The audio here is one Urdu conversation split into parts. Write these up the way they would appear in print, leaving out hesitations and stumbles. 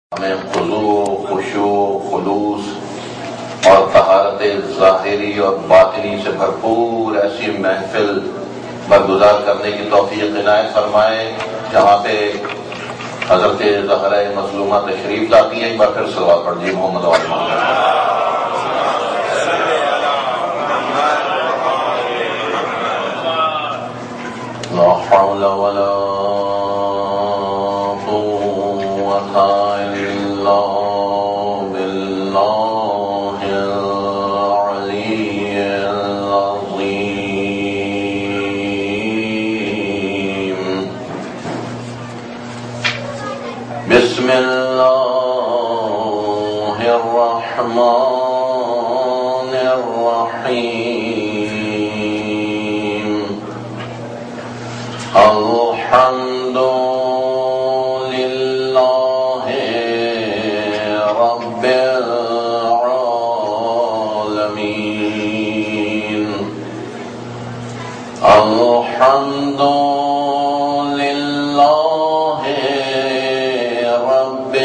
ہمیں خضوع، خشوع، خلوص اور طہارت ظاہری اور باطنی سے بھرپور ایسی محفل برگزار کرنے کی توفیق عنایت فرمائے جہاں پہ حضرت زہرہ مظلومہ تشریف لاتی ہیں۔ ایک بار پھر صلوات پڑھ جی محمد و آل محمد۔ لا حول ولا قوة إلا بالله العلي العظيم۔ بسم الله الرحمن الرحيم۔ الحمد لله رب العالمين۔ الحمد لله رب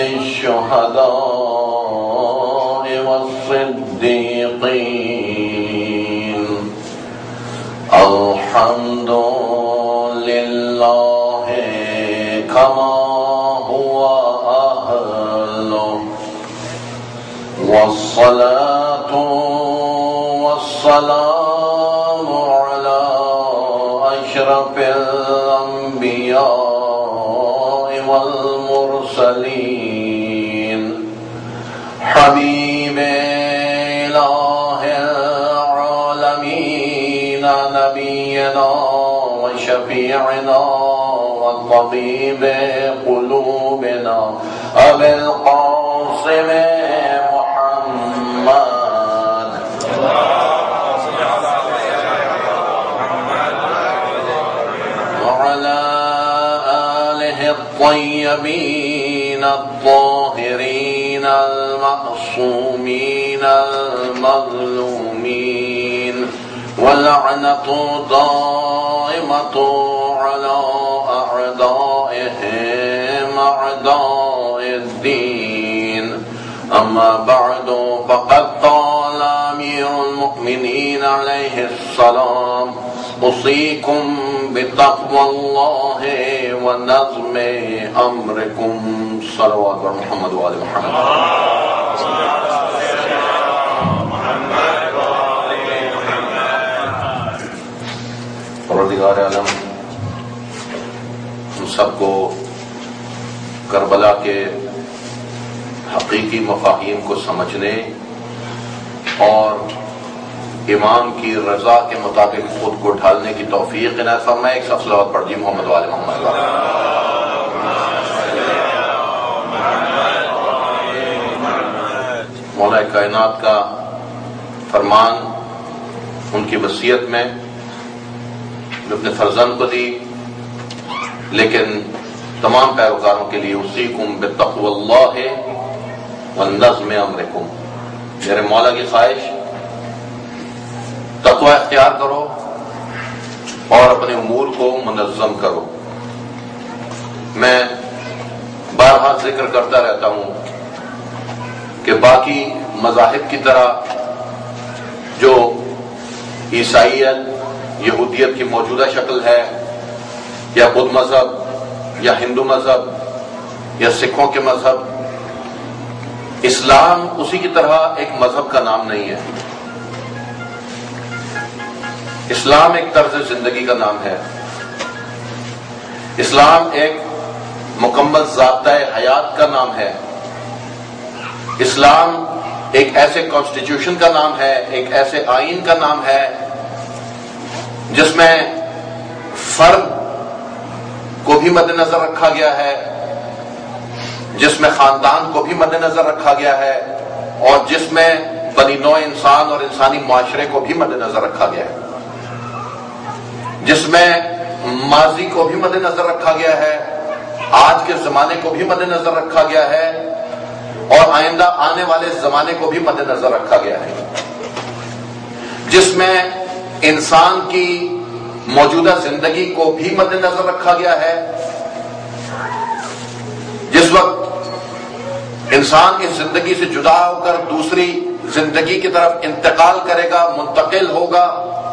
الشهداء والصديقين۔ الحمد لله كما هو أهله، والصلاة والسلام على أشرف الأنبياء والمرسلين، حبيب إله العالمين، نبينا وشفيعنا وطبيب قلوبنا أبي القاسم محمد وعلى آله الطيبين الطاهرين المعصومين المظلومين، واللعنة دائمة على أعدائهم أعداء الدين۔ أما بعد، فقد قال أمير المؤمنين عليه السلام: أوصيكم بتقوى الله ونظم أمركم۔ صلوات محمد وآل محمد۔ پروردگار عالم ہم سب کو کربلا کے حقیقی مفاہیم کو سمجھنے اور امام کی رضا کے مطابق خود کو ڈھالنے کی توفیق عنایت فرمائے۔ ایک سب صلوات پڑھ جی محمد و آل محمد۔ مولا کائنات کا فرمان ان کی وصیت میں جو اپنے فرزند کو دی، لیکن تمام پیروکاروں کے لیے اوصیکم بتقوی اللہ ونظم امرکم۔ میرے مولا کی خواہش، تقوی اختیار کرو اور اپنے امور کو منظم کرو۔ میں بارہا ذکر کرتا رہتا ہوں کہ باقی مذاہب کی طرح جو عیسائیت، یہودیت کی موجودہ شکل ہے، یا بدھ مذہب یا ہندو مذہب یا سکھوں کے مذہب، اسلام اسی کی طرح ایک مذہب کا نام نہیں ہے۔ اسلام ایک طرز زندگی کا نام ہے۔ اسلام ایک مکمل ضابطۂ حیات کا نام ہے۔ اسلام ایک ایسے کانسٹیٹیوشن کا نام ہے، ایک ایسے آئین کا نام ہے جس میں فرد کو بھی مد نظر رکھا گیا ہے، جس میں خاندان کو بھی مد نظر رکھا گیا ہے، اور جس میں بنی نوع انسان اور انسانی معاشرے کو بھی مد نظر رکھا گیا ہے، جس میں ماضی کو بھی مد نظر رکھا گیا ہے، آج کے زمانے کو بھی مد نظر رکھا گیا ہے، اور آئندہ آنے والے زمانے کو بھی مد نظر رکھا گیا ہے، جس میں انسان کی موجودہ زندگی کو بھی مد نظر رکھا گیا ہے۔ جس وقت انسان اس زندگی سے جدا ہو کر دوسری زندگی کی طرف انتقال کرے گا، منتقل ہوگا،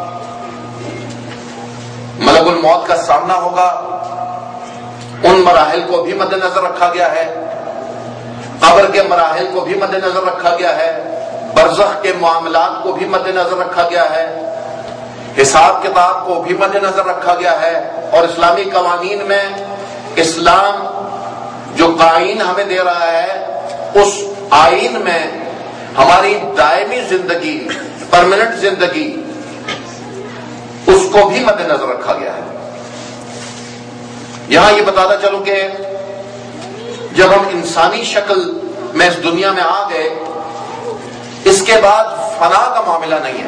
ملک الموت کا سامنا ہوگا، ان مراحل کو بھی مد نظر رکھا گیا ہے، قبر کے مراحل کو بھی مد نظر رکھا گیا ہے، برزخ کے معاملات کو بھی مد نظر رکھا گیا ہے، حساب کتاب کو بھی مد نظر رکھا گیا ہے، اور اسلامی قوانین میں اسلام جو قائن ہمیں دے رہا ہے اس آئین میں ہماری دائمی زندگی، پرماننٹ زندگی، اس کو بھی مد نظر رکھا گیا ہے۔ یہاں یہ بتاتا چلوں کہ جب ہم انسانی شکل میں اس دنیا میں آ گئے، اس کے بعد فنا کا معاملہ نہیں ہے،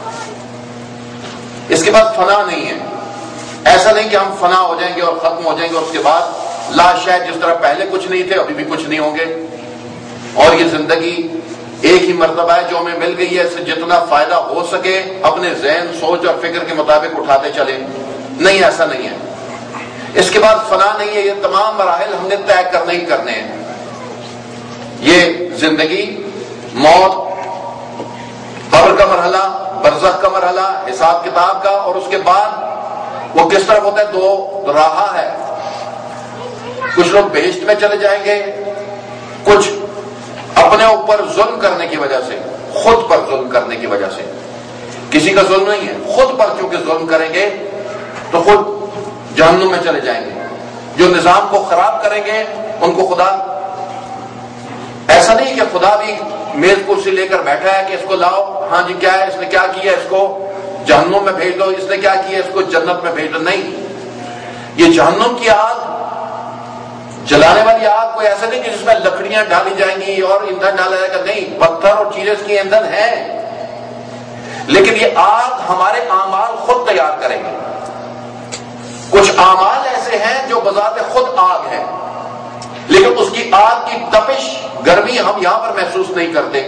اس کے بعد فنا نہیں ہے۔ ایسا نہیں کہ ہم فنا ہو جائیں گے اور ختم ہو جائیں گے اور اس کے بعد لا شاید جس طرح پہلے کچھ نہیں تھے ابھی بھی کچھ نہیں ہوں گے، اور یہ زندگی ایک ہی مرتبہ ہے جو ہمیں مل گئی ہے، اس سے جتنا فائدہ ہو سکے اپنے ذہن، سوچ اور فکر کے مطابق اٹھاتے چلیں۔ نہیں، ایسا نہیں ہے۔ اس کے بعد فنا نہیں ہے، یہ تمام مراحل ہم نے طے کرنے ہی کرنے ہیں۔ یہ زندگی، موت، قبر کا مرحلہ، برزخ کا مرحلہ، حساب کتاب کا، اور اس کے بعد وہ کس طرح ہوتا ہے، دو راہ ہے۔ کچھ لوگ بہشت میں چلے جائیں گے، کچھ اپنے اوپر ظلم کرنے کی وجہ سے، خود پر ظلم کرنے کی وجہ سے، کسی کا ظلم نہیں ہے، خود پر چونکہ ظلم کریں گے تو خود جہنم میں چلے جائیں گے۔ جو نظام کو خراب کریں گے ان کو خدا، ایسا نہیں کہ خدا بھی میز کرسی لے کر بیٹھا ہے کہ اس کو لاؤ، ہاں جی کیا ہے، اس نے کیا کیا، اس کو جہنم میں بھیج دو، اس نے کیا کیا، اس کو جنت میں بھیج دو۔ نہیں، یہ جہنم کی آگ، جلانے والی آگ کوئی ایسا نہیں کہ جس میں لکڑیاں ڈالی جائیں گی اور ایندھن ڈالا جائے گا، نہیں، پتھر اور چیزیں اس کی ایندھن ہے، لیکن یہ آگ ہمارے اعمال خود تیار کریں گے۔ کچھ اعمال ایسے ہیں جو بذات خود آگ ہے، لیکن اس کی آگ کی تپش، گرمی ہم یہاں پر محسوس نہیں کرتے۔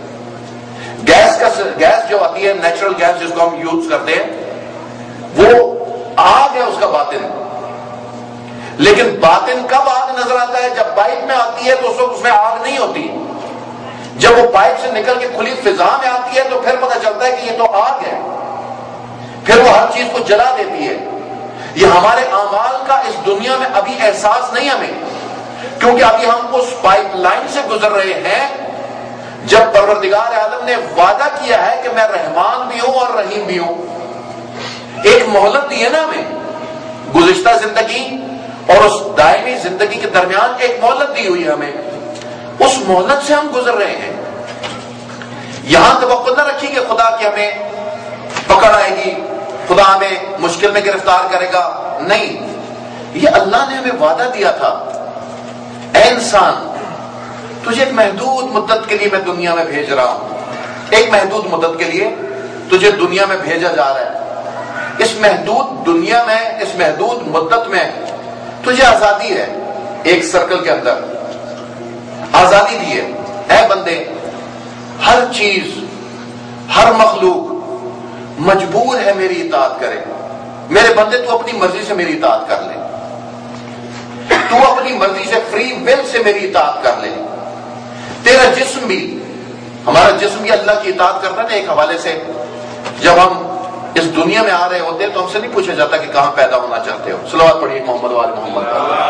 گیس جو آتی ہے، نیچرل گیس جس کو ہم یوز کرتے ہیں، وہ آگ ہے، اس کا باطن۔ لیکن باطن کب آگ نظر آتا ہے؟ جب پائپ میں آتی ہے تو اس وقت اس میں آگ نہیں ہوتی، جب وہ پائپ سے نکل کے کھلی فضا میں آتی ہے تو پھر پتہ چلتا ہے کہ یہ تو آگ ہے، پھر وہ ہر چیز کو جلا دیتی ہے۔ یہ ہمارے اعمال کا اس دنیا میں ابھی احساس نہیں ہمیں، کیونکہ ابھی ہم اس پائپ لائن سے گزر رہے ہیں جب پروردگار عالم نے وعدہ کیا ہے کہ میں رحمان بھی ہوں اور رحیم بھی ہوں۔ ایک مہلت دی ہے نا ہمیں، گزشتہ زندگی اور اس دائمی زندگی کے درمیان ایک مہلت دی ہوئی ہے ہمیں، اس مہلت سے ہم گزر رہے ہیں۔ یہاں توقع نہ رکھی کہ خدا کی ہمیں پکڑ آئے گی، خدا ہمیں مشکل میں گرفتار کرے گا، نہیں، یہ اللہ نے ہمیں وعدہ دیا تھا، اے انسان تجھے ایک محدود مدت کے لیے میں دنیا میں بھیج رہا ہوں، ایک محدود مدت کے لیے تجھے دنیا میں بھیجا جا رہا ہے۔ اس محدود دنیا میں، اس محدود مدت میں تجھے آزادی ہے، ایک سرکل کے اندر آزادی دی ہے۔ اے بندے، ہر چیز، ہر مخلوق مجبور ہے میری اطاعت کرے۔ میرے بندے تو اپنی مرضی سے میری اطاعت کر لے، تو اپنی مرضی سے، فری ول سے میری اطاعت کر لے۔ تیرا جسم بھی، ہمارا جسم بھی اللہ کی اطاعت کرتا ہے نا۔ ایک حوالے سے جب ہم اس دنیا میں آ رہے ہوتے ہیں تو ہم سے نہیں پوچھا جاتا کہ کہاں پیدا ہونا چاہتے ہو۔ صلوات پڑھیے محمد وآل محمد۔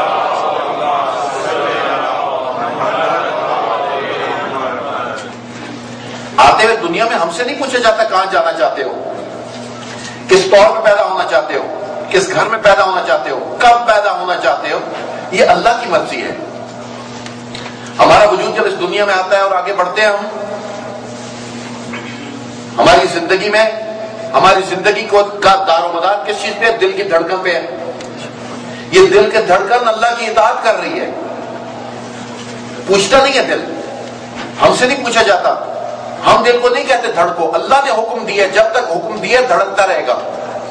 آتے ہوئے دنیا میں ہم سے نہیں پوچھا جاتا کہاں جانا چاہتے ہو، کس طور پہ پیدا ہونا چاہتے ہو، کس گھر میں پیدا ہونا چاہتے ہو، کب پیدا ہونا چاہتے ہو۔ یہ اللہ کی مرضی ہے۔ ہمارا وجود جب اس دنیا میں آتا ہے اور آگے بڑھتے ہیں ہم، ہماری زندگی میں، ہماری زندگی کا دار و مدار کس چیز پہ؟ دل کی دھڑکن پہ ہے۔ یہ دل کی دھڑکن اللہ کی اطاعت کر رہی ہے، پوچھتا نہیں ہے دل، ہم سے نہیں پوچھا جاتا، ہم دل کو نہیں کہتے دھڑکو، اللہ نے حکم دیا، جب تک حکم دیا دھڑکتا رہے گا۔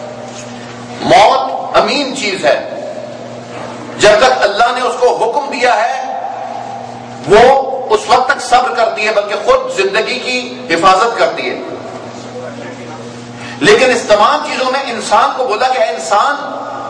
موت امین چیز ہے، جب تک اللہ نے اس کو حکم دیا ہے وہ اس وقت تک صبر کرتی ہے، بلکہ خود زندگی کی حفاظت کرتی ہے۔ لیکن اس تمام چیزوں میں انسان کو بولا کہ اے انسان،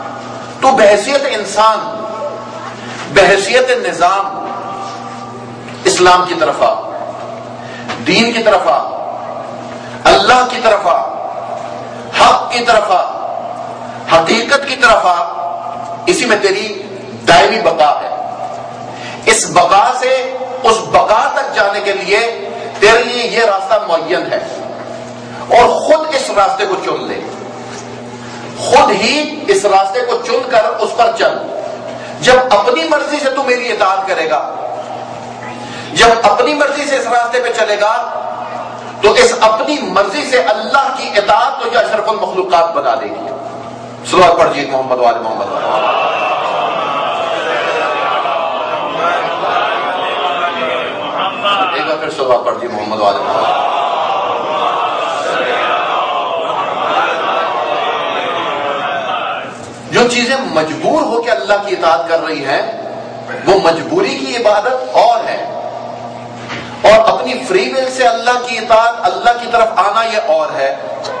تو بحیثیت انسان، بحیثیت نظام، اسلام کی طرف آ، دین کی طرف آ، اللہ کی طرف آ، حق کی طرف آ، حقیقت کی طرف آ، اسی میں تیری دائمی بقا ہے۔ اس بقا سے اس بقا تک جانے کے لیے تیرے لیے یہ راستہ معین ہے، اور خود اس راستے کو چن لے، خود ہی اس راستے کو چن کر اس پر چل۔ جب اپنی مرضی سے تو میری اطاعت کرے گا، جب اپنی مرضی سے اس راستے پہ چلے گا تو اس اپنی مرضی سے اللہ کی اطاعت تو یہ اشرف المخلوقات بنا دے گی۔ صلوات پڑھیے محمد وآل محمد۔ ایک بار پھر صلوات پڑھیے محمد وآل محمد۔ جو چیزیں مجبور ہو کے اللہ کی اطاعت کر رہی ہیں وہ مجبوری کی عبادت اور ہے، اور اپنی فری ول سے اللہ کی اطاعت، اللہ کی طرف آنا یہ اور ہے۔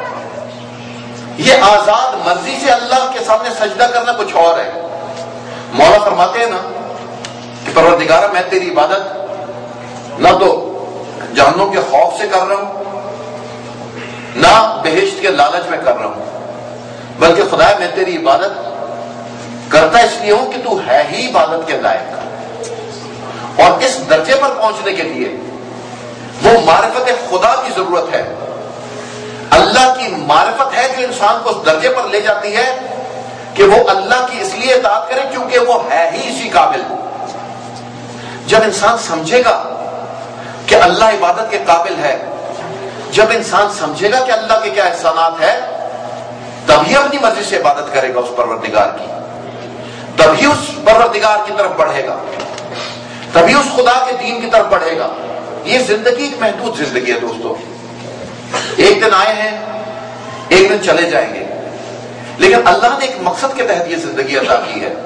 یہ آزاد مرضی سے اللہ کے سامنے سجدہ کرنا کچھ اور ہے۔ مولا فرماتے ہیں نا کہ پروردگارہ میں تیری عبادت نہ تو جہنم کے خوف سے کر رہا ہوں، نہ بہشت کے لالچ میں کر رہا ہوں، بلکہ خدا میں تیری عبادت کرتا اس لیے ہوں کہ تو ہے ہی عبادت کے لائق، اور اس درجے پر پہنچنے کے لیے وہ معرفت خدا کی ضرورت ہے۔ اللہ کی معرفت ہے جو انسان کو اس درجے پر لے جاتی ہے کہ وہ اللہ کی اس لیے اطاعت کرے کیونکہ وہ ہے ہی اسی قابل۔ جب انسان سمجھے گا کہ اللہ عبادت کے قابل ہے، جب انسان سمجھے گا کہ اللہ کے کیا احسانات ہے، تبھی اپنی مرضی سے عبادت کرے گا اس پروردگار کی، تبھی اس پروردگار کی طرف بڑھے گا، تبھی اس خدا کے دین کی طرف بڑھے گا۔ یہ زندگی ایک محدود زندگی ہے دوستو، ایک دن آئے ہیں ایک دن چلے جائیں گے، لیکن اللہ نے ایک مقصد کے تحت یہ زندگی عطا کی ہے۔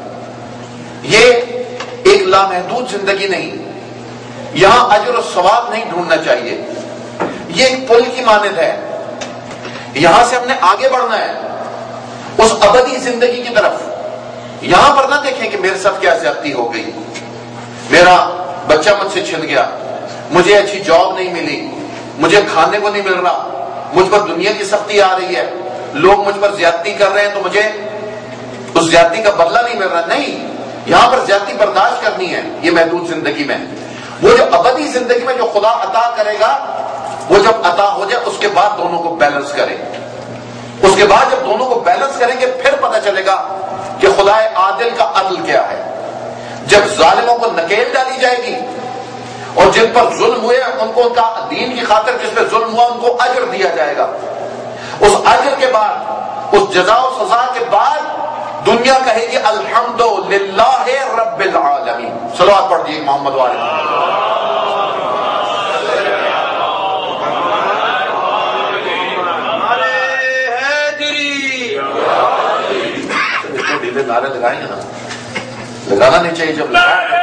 یہ ایک لامحدود زندگی نہیں، یہاں اجر و ثواب نہیں ڈھونڈنا چاہیے، یہ ایک پل کی مانند ہے، یہاں سے ہم نے آگے بڑھنا ہے اس ابدی زندگی کی طرف۔ یہاں پر نہ دیکھیں کہ میرے ساتھ کیا زیادتی ہو گئی، میرا بچہ مجھ سے چھن گیا، مجھے اچھی جاب نہیں ملی، مجھے کھانے کو نہیں مل رہا، مجھ پر دنیا کی سختی آ رہی ہے، لوگ مجھ پر زیادتی کر رہے ہیں تو مجھے اس زیادتی کا بدلہ نہیں مل رہا۔ نہیں، یہاں پر زیادتی برداشت کرنی ہے یہ محدود زندگی میں۔ وہ جو ابدی زندگی میں جو خدا عطا کرے گا، وہ جب عطا ہو جائے اس کے بعد دونوں کو بیلنس کریں، اس کے بعد جب دونوں کو بیلنس کریں گے پھر پتہ چلے گا کہ خدا عادل کا عدل کیا ہے۔ جب ظالموں کو نکیل ڈالی جائے گی اور جن پر ظلم ہوئے ان کو ان کا دین کی خاطر جس پہ ظلم ہوا ان کو اجر دیا جائے گا، اس اجر کے بعد، اس جزا و سزا کے بعد دنیا کہے گی الحمدللہ رب العالمین۔ صلوات پڑھ دیجیے محمد والے۔ ڈھیلے نعرے لگائیں گے نا، لگانا نہیں چاہیے، جب لگائیں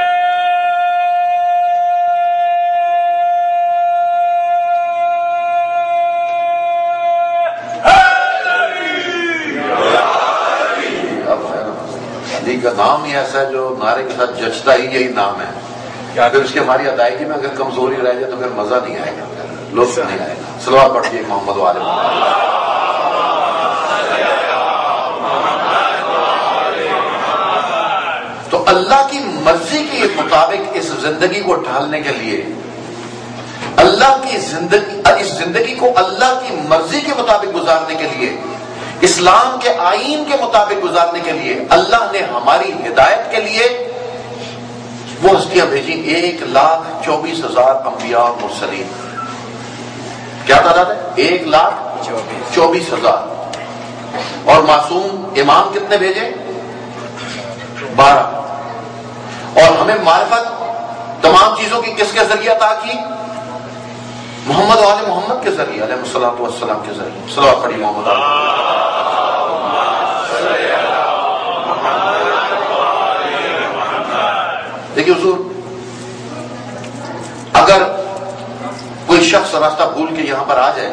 کا نام ہی ایسا ہے جو نعرے کے ساتھ جچتا ہی یہی نام ہے۔ اگر اس کی ہماری ادائیگی میں اگر کمزوری رہ جائے تو پھر مزہ نہیں آئے گا، لطف نہیں آئے گا۔ صلوات پڑھیے محمد والے۔ تو اللہ کی مرضی کے مطابق اس زندگی کو ڈھالنے کے لیے، اللہ کی زندگی، اس زندگی کو اللہ کی مرضی کے مطابق گزارنے کے لیے، اسلام کے آئین کے مطابق گزارنے کے لیے اللہ نے ہماری ہدایت کے لیے وہ ہستیاں بھیجی 1,24,000 انبیاء اور مرسلین۔ کیا تعداد ہے؟ 1,24,000۔ اور معصوم امام کتنے بھیجے؟ 12۔ اور ہمیں معرفت تمام چیزوں کی کس کے ذریعے عطا کی؟ محمد و آل محمد کے ذریعے، علیہ الصلوۃ والسلام کے ذریعے۔ صلوات پڑھی محمد آل۔ دیکھیے حضور، اگر کوئی شخص راستہ بھول کے یہاں پر آ جائے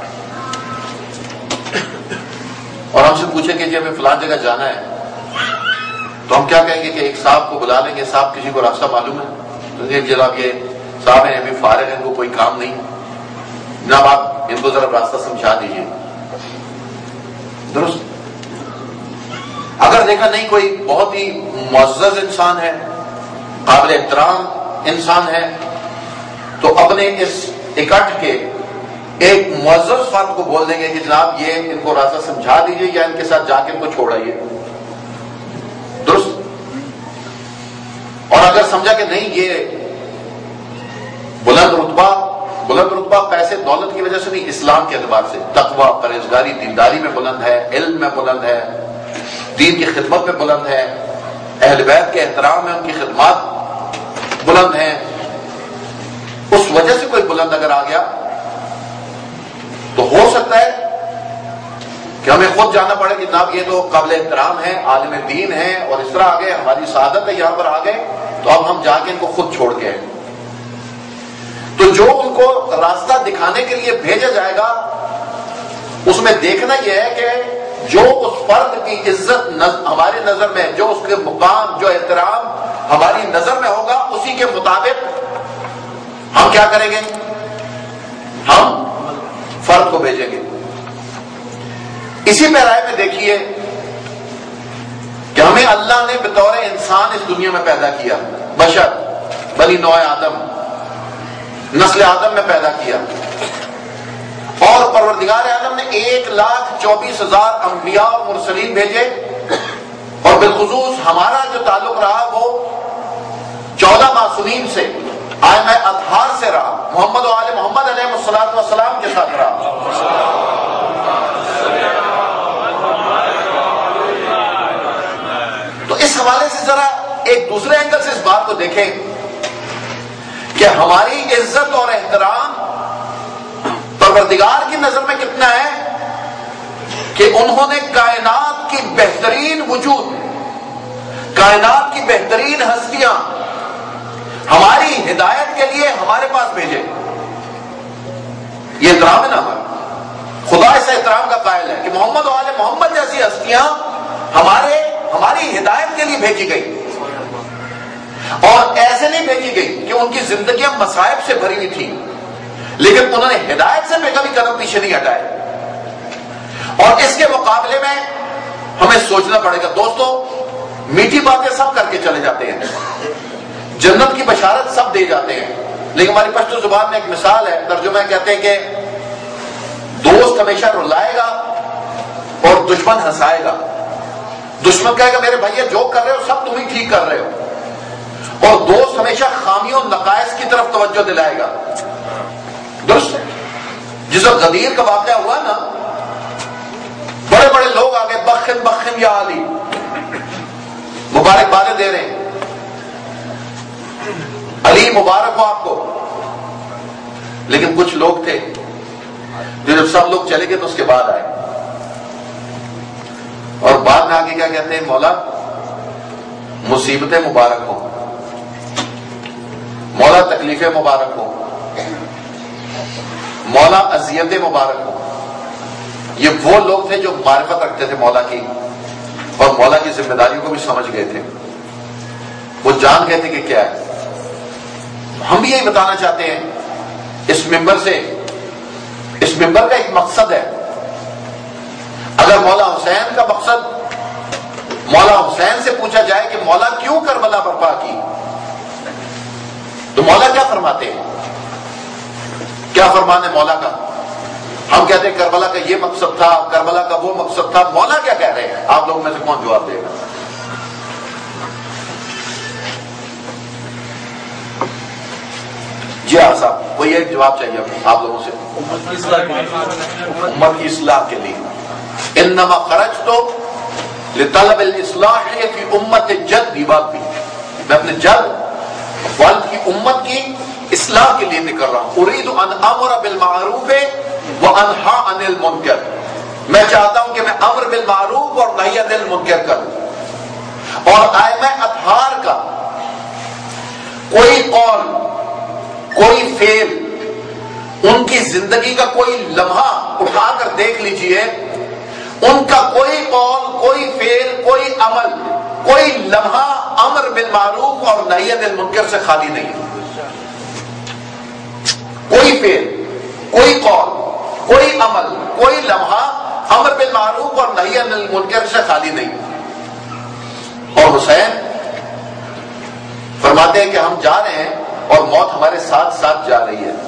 اور ہم سے پوچھے کہ جی ہمیں فلان جگہ جانا ہے، تو ہم کیا کہیں گے کہ ایک صاحب کو بلا لیں گے، صاحب کسی کو راستہ معلوم ہے؟ تو جناب یہ صاحب ہیں ابھی فارغ ہیں، ان کو کوئی کام نہیں، جناب آپ ان کو ذرا راستہ سمجھا دیجیے. درست. اگر دیکھا نہیں کوئی بہت ہی معزز انسان ہے، قابل احترام انسان ہے، تو اپنے اس اکٹھ کے ایک معزز فرد کو بول دیں گے کہ جناب یہ ان کو راستہ سمجھا دیجیے یا ان کے ساتھ جا کے ان کو چھوڑ آئیے. درست. اور اگر سمجھا کہ نہیں یہ بلند رتبہ پیسے دولت کی وجہ سے نہیں، اسلام کے اعتبار سے تقوی، پرہیزگاری، دینداری میں بلند ہے، علم میں بلند ہے، دین کی خدمت میں بلند ہے، اہل بیت کے احترام میں ان کی خدمات بلند ہیں، اس وجہ سے کوئی بلند اگر آ گیا تو ہو سکتا ہے کہ ہمیں خود جانا پڑے کہ جناب یہ تو قابل احترام ہے، عالم دین ہے اور اس طرح آگے ہماری سعادت ہے، یہاں پر آ گئے تو اب ہم جا کے ان کو خود چھوڑ کے آئیں. تو جو ان کو راستہ دکھانے کے لیے بھیجا جائے گا اس میں دیکھنا یہ ہے کہ جو اس فرد کی عزت ہماری نظر میں، جو اس کے مقام، جو احترام ہماری نظر میں ہوگا، اسی کے مطابق ہم کیا کریں گے؟ ہم فرد کو بھیجیں گے. اسی پیرائے میں دیکھیے کہ ہمیں اللہ نے بطور انسان اس دنیا میں پیدا کیا، بشر بنی نوع آدم، نسل آدم میں پیدا کیا، اور پروردگار عالم نے 1,24,000 انبیاء اور مرسلین بھیجے، اور بالخصوص ہمارا جو تعلق رہا وہ 14 معصومین سے، ائمہ اطہار سے رہا، محمد و آل محمد علیہ الصلوۃ والسلام کے ساتھ رہا. تو اس حوالے سے ذرا ایک دوسرے اینگل سے اس بات کو دیکھیں کہ ہماری عزت اور احترام پروردگار کی نظر میں کتنا ہے کہ انہوں نے کائنات کی بہترین وجود، کائنات کی بہترین ہستیاں ہماری ہدایت کے لیے ہمارے پاس بھیجے. یہ احترام ہے نا ہمارا. خدا اس احترام کا قائل ہے کہ محمد و آل محمد جیسی ہستیاں ہماری ہدایت کے لیے بھیجی گئی، اور ایسے نہیں بھیجی گئی کہ ان کی زندگیاں مصائب سے بھری ہوئی تھیں، لیکن انہوں نے ہدایت سے کبھی قدم پیچھے نہیں ہٹائے. اور اس کے مقابلے میں ہمیں سوچنا پڑے گا. دوستو، میٹھی باتیں سب کر کے چلے جاتے ہیں، جنت کی بشارت سب دے جاتے ہیں، لیکن ہماری پشتو زبان میں ایک مثال ہے، ترجمہ کہتے ہیں کہ دوست ہمیشہ رلائے گا اور دشمن ہنسائے گا. دشمن کہے گا میرے بھائی جو کر رہے ہو سب تم ہی ٹھیک کر رہے ہو، اور دوست ہمیشہ خامیوں نقائص کی طرف توجہ دلائے گا. درست. جس وقت غدیر کا واقعہ ہوا نا، بڑے بڑے لوگ آگے بخن بخن یا علی مبارکبادیں دے رہے ہیں، علی مبارک ہو آپ کو. لیکن کچھ لوگ تھے جو جب سب لوگ چلے گئے تو اس کے بعد آئے، اور بعد میں آگے کیا کہتے ہیں؟ مولا مصیبتیں مبارک ہوں، مولا تکلیفیں مبارک ہوں، مولا اذیتیں مبارک ہوں. یہ وہ لوگ تھے جو معرفت رکھتے تھے مولا کی، اور مولا کی ذمہ داریوں کو بھی سمجھ گئے تھے. وہ جان گئے تھے کہ کیا ہے. ہم بھی یہی بتانا چاہتے ہیں اس ممبر سے. اس ممبر کا ایک مقصد ہے. اگر مولا حسین کا مقصد مولا حسین سے پوچھا جائے کہ مولا کیوں کربلا برپا کی، تو مولا کیا فرماتے ہیں؟ کیا فرمان ہے مولا کا؟ ہم کہتے ہیں کربلا کا یہ مقصد تھا، کربلا کا وہ مقصد تھا. مولا کیا کہہ رہے ہیں؟ آپ لوگوں میں سے کون جواب دے گا؟ جی ہاں صاحب، کوئی ایک جواب چاہیے آپ لوگوں سے. امت کی اصلاح کے لیے. انما خرجت لطلب الاصلاح فی امت جدی واقعی، میں اپنے جد والد کی امت کی اصلاح کے لیے نکل رہا ہوں. اريد ان امر بالمعروف وانہا عن المنکر، میں چاہتا ہوں کہ میں امر بالمعروف اور نہی عن المنکر کروں. اور ائمہ اطہار کا کوئی قول، کوئی فعل، ان کی زندگی کا کوئی لمحہ اٹھا کر دیکھ لیجئے، ان کا کوئی قول، کوئی فعل، کوئی عمل، کوئی لمحہ امر بالمعروف اور نہی عن المنکر سے خالی نہیں ہے. فعل، کوئی قول، کوئی عمل، کوئی لمحہ امر بالمعروف اور نہی عن المنکر سے خالی نہیں۔ اور حسین فرماتے ہیں کہ ہم جا رہے ہیں اور موت ہمارے ساتھ ساتھ جا رہی ہے۔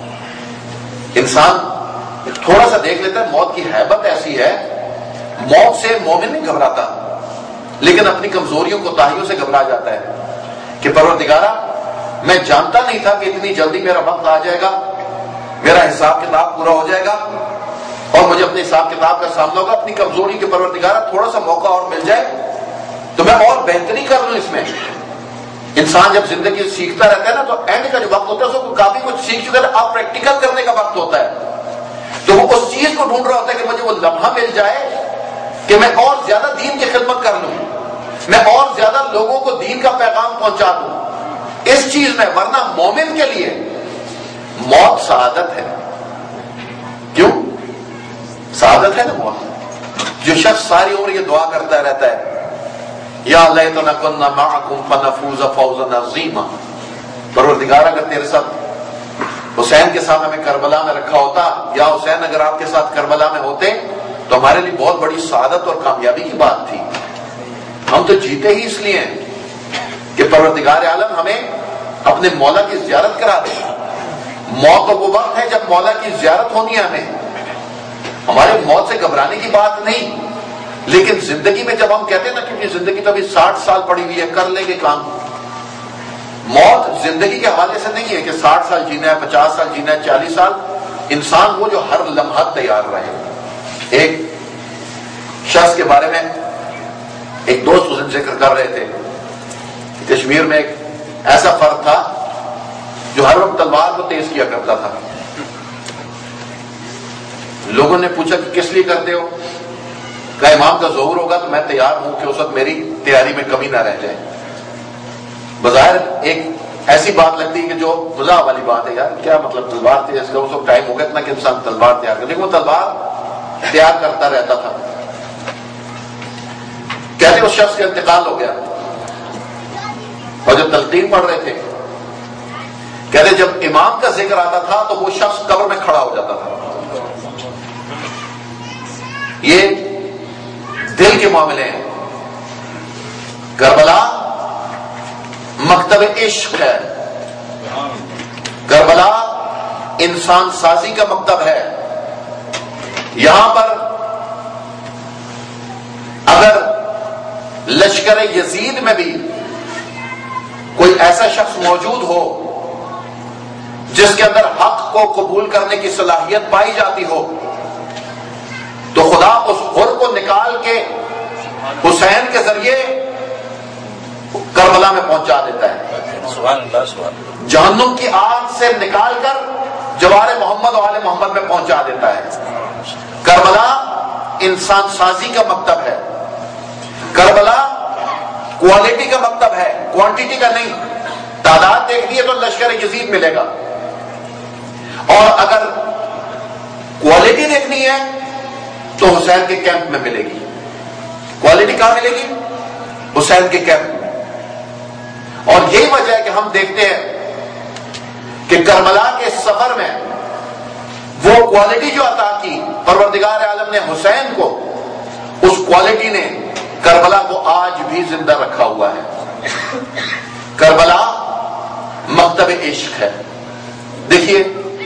انسان تھوڑا سا دیکھ لیتا ہے، موت کی ہیبت ایسی ہے، موت سے مومن نہیں گھبراتا، لیکن اپنی کمزوریوں کوتاہیوں سے گھبرا جاتا ہے کہ پروردگارا میں جانتا نہیں تھا کہ اتنی جلدی میرا وقت آ جائے گا، میرا حساب کتاب پورا ہو جائے گا اور مجھے اپنے حساب کتاب کا سامنا ہوگا۔ اپنی کمزوری کے پروردگارا تھوڑا سا موقع اور مل جائے تو میں اور بہتری کر لوں اس میں۔ انسان جب زندگی سیکھتا رہتا ہے نا، تو اینڈ کا جو وقت ہوتا ہے اس کو کافی کچھ سیکھ چکا ہے، اب پریکٹیکل کرنے کا وقت ہوتا ہے، تو وہ اس چیز کو ڈھونڈ رہا ہوتا ہے کہ مجھے وہ لمحہ مل جائے کہ میں اور زیادہ دین کی خدمت کر لوں، میں اور زیادہ لوگوں کو دین کا پیغام پہنچا دوں اس چیز میں۔ ورنہ مومن کے لیے موت سعادت ہے۔ کیوں سعادت ہے نا موت؟ جو شخص ساری عمر یہ دعا کرتا رہتا ہے، یا لیتنا کنا معکم فنفوز فوزا عظیما، پروردگار اگر تیرے ساتھ حسین کے ساتھ ہمیں کربلا میں رکھا ہوتا، یا حسین اگر آپ کے ساتھ کربلا میں ہوتے تو ہمارے لیے بہت بڑی سعادت اور کامیابی کی بات تھی۔ ہم تو جیتے ہی اس لیے ہیں کہ پروردگار عالم ہمیں اپنے مولا کی زیارت کرا دے۔ موت تو وہ وقت ہے جب مولا کی زیارت ہونی ہے ہمیں، ہمارے موت سے گھبرانے کی بات نہیں، لیکن زندگی میں جب ہم کہتے ہیں نا کیونکہ زندگی تو ابھی 60 سال پڑی ہوئی ہے، کر لیں گے کام۔ موت زندگی کے حوالے سے نہیں ہے کہ 60 سال جینا ہے، 50 سال جینا ہے، 40 سال۔ انسان وہ جو ہر لمحہ تیار رہے۔ ایک شخص کے بارے میں ایک دوست اس دن ذکر کر رہے تھے، کشمیر میں ایک ایسا فرد تھا جو ہر وقت تلوار کو تیز کیا کرتا تھا۔ لوگوں نے پوچھا کہ کس لیے کرتے ہو؟ کہ امام کا ظہور ہوگا تو میں تیار ہوں کہ اس وقت میری تیاری میں کمی نہ رہ جائے۔ بظاہر ایک ایسی بات لگتی ہے کہ جو مزاح والی بات ہے، یار کیا مطلب تلوار تیز کا، اس وقت ٹائم ہو گیا اتنا کہ انسان تلوار تیار کر، لیکن وہ تلوار تیار کرتا رہتا تھا۔ کہتے اس شخص کا انتقال ہو گیا، اور جب تلقین پڑھ رہے تھے کہتے جب امام کا ذکر آتا تھا تو وہ شخص قبر میں کھڑا ہو جاتا تھا۔ یہ دل کے معاملے ہیں۔ کربلا مکتب عشق ہے، کربلا انسان سازی کا مکتب ہے۔ یہاں پر اگر لشکر یزید میں بھی کوئی ایسا شخص موجود ہو جس کے اندر حق کو قبول کرنے کی صلاحیت پائی جاتی ہو، تو خدا اس غر کو نکال کے حسین کے ذریعے کربلا میں پہنچا دیتا ہے۔ سبحان اللہ، سبحان اللہ۔ جہنم کی آگ سے نکال کر جوار محمد و آل محمد میں پہنچا دیتا ہے۔ کربلا انسان سازی کا مکتب ہے، کربلا کوالٹی کا مکتب ہے، کوانٹیٹی کا نہیں۔ تعداد دیکھنی ہے تو لشکر یزید ملے گا، اور اگر کوالٹی دیکھنی ہے تو حسین کے کیمپ میں ملے گی۔ کوالٹی کہاں ملے گی؟ حسین کے کیمپ میں۔ اور یہی وجہ ہے کہ ہم دیکھتے ہیں کہ کربلا کے سفر میں وہ کوالٹی جو عطا کی پروردگار عالم نے حسین کو، اس کوالٹی نے کربلا کو آج بھی زندہ رکھا ہوا ہے۔ کربلا مکتب عشق ہے۔ دیکھیے،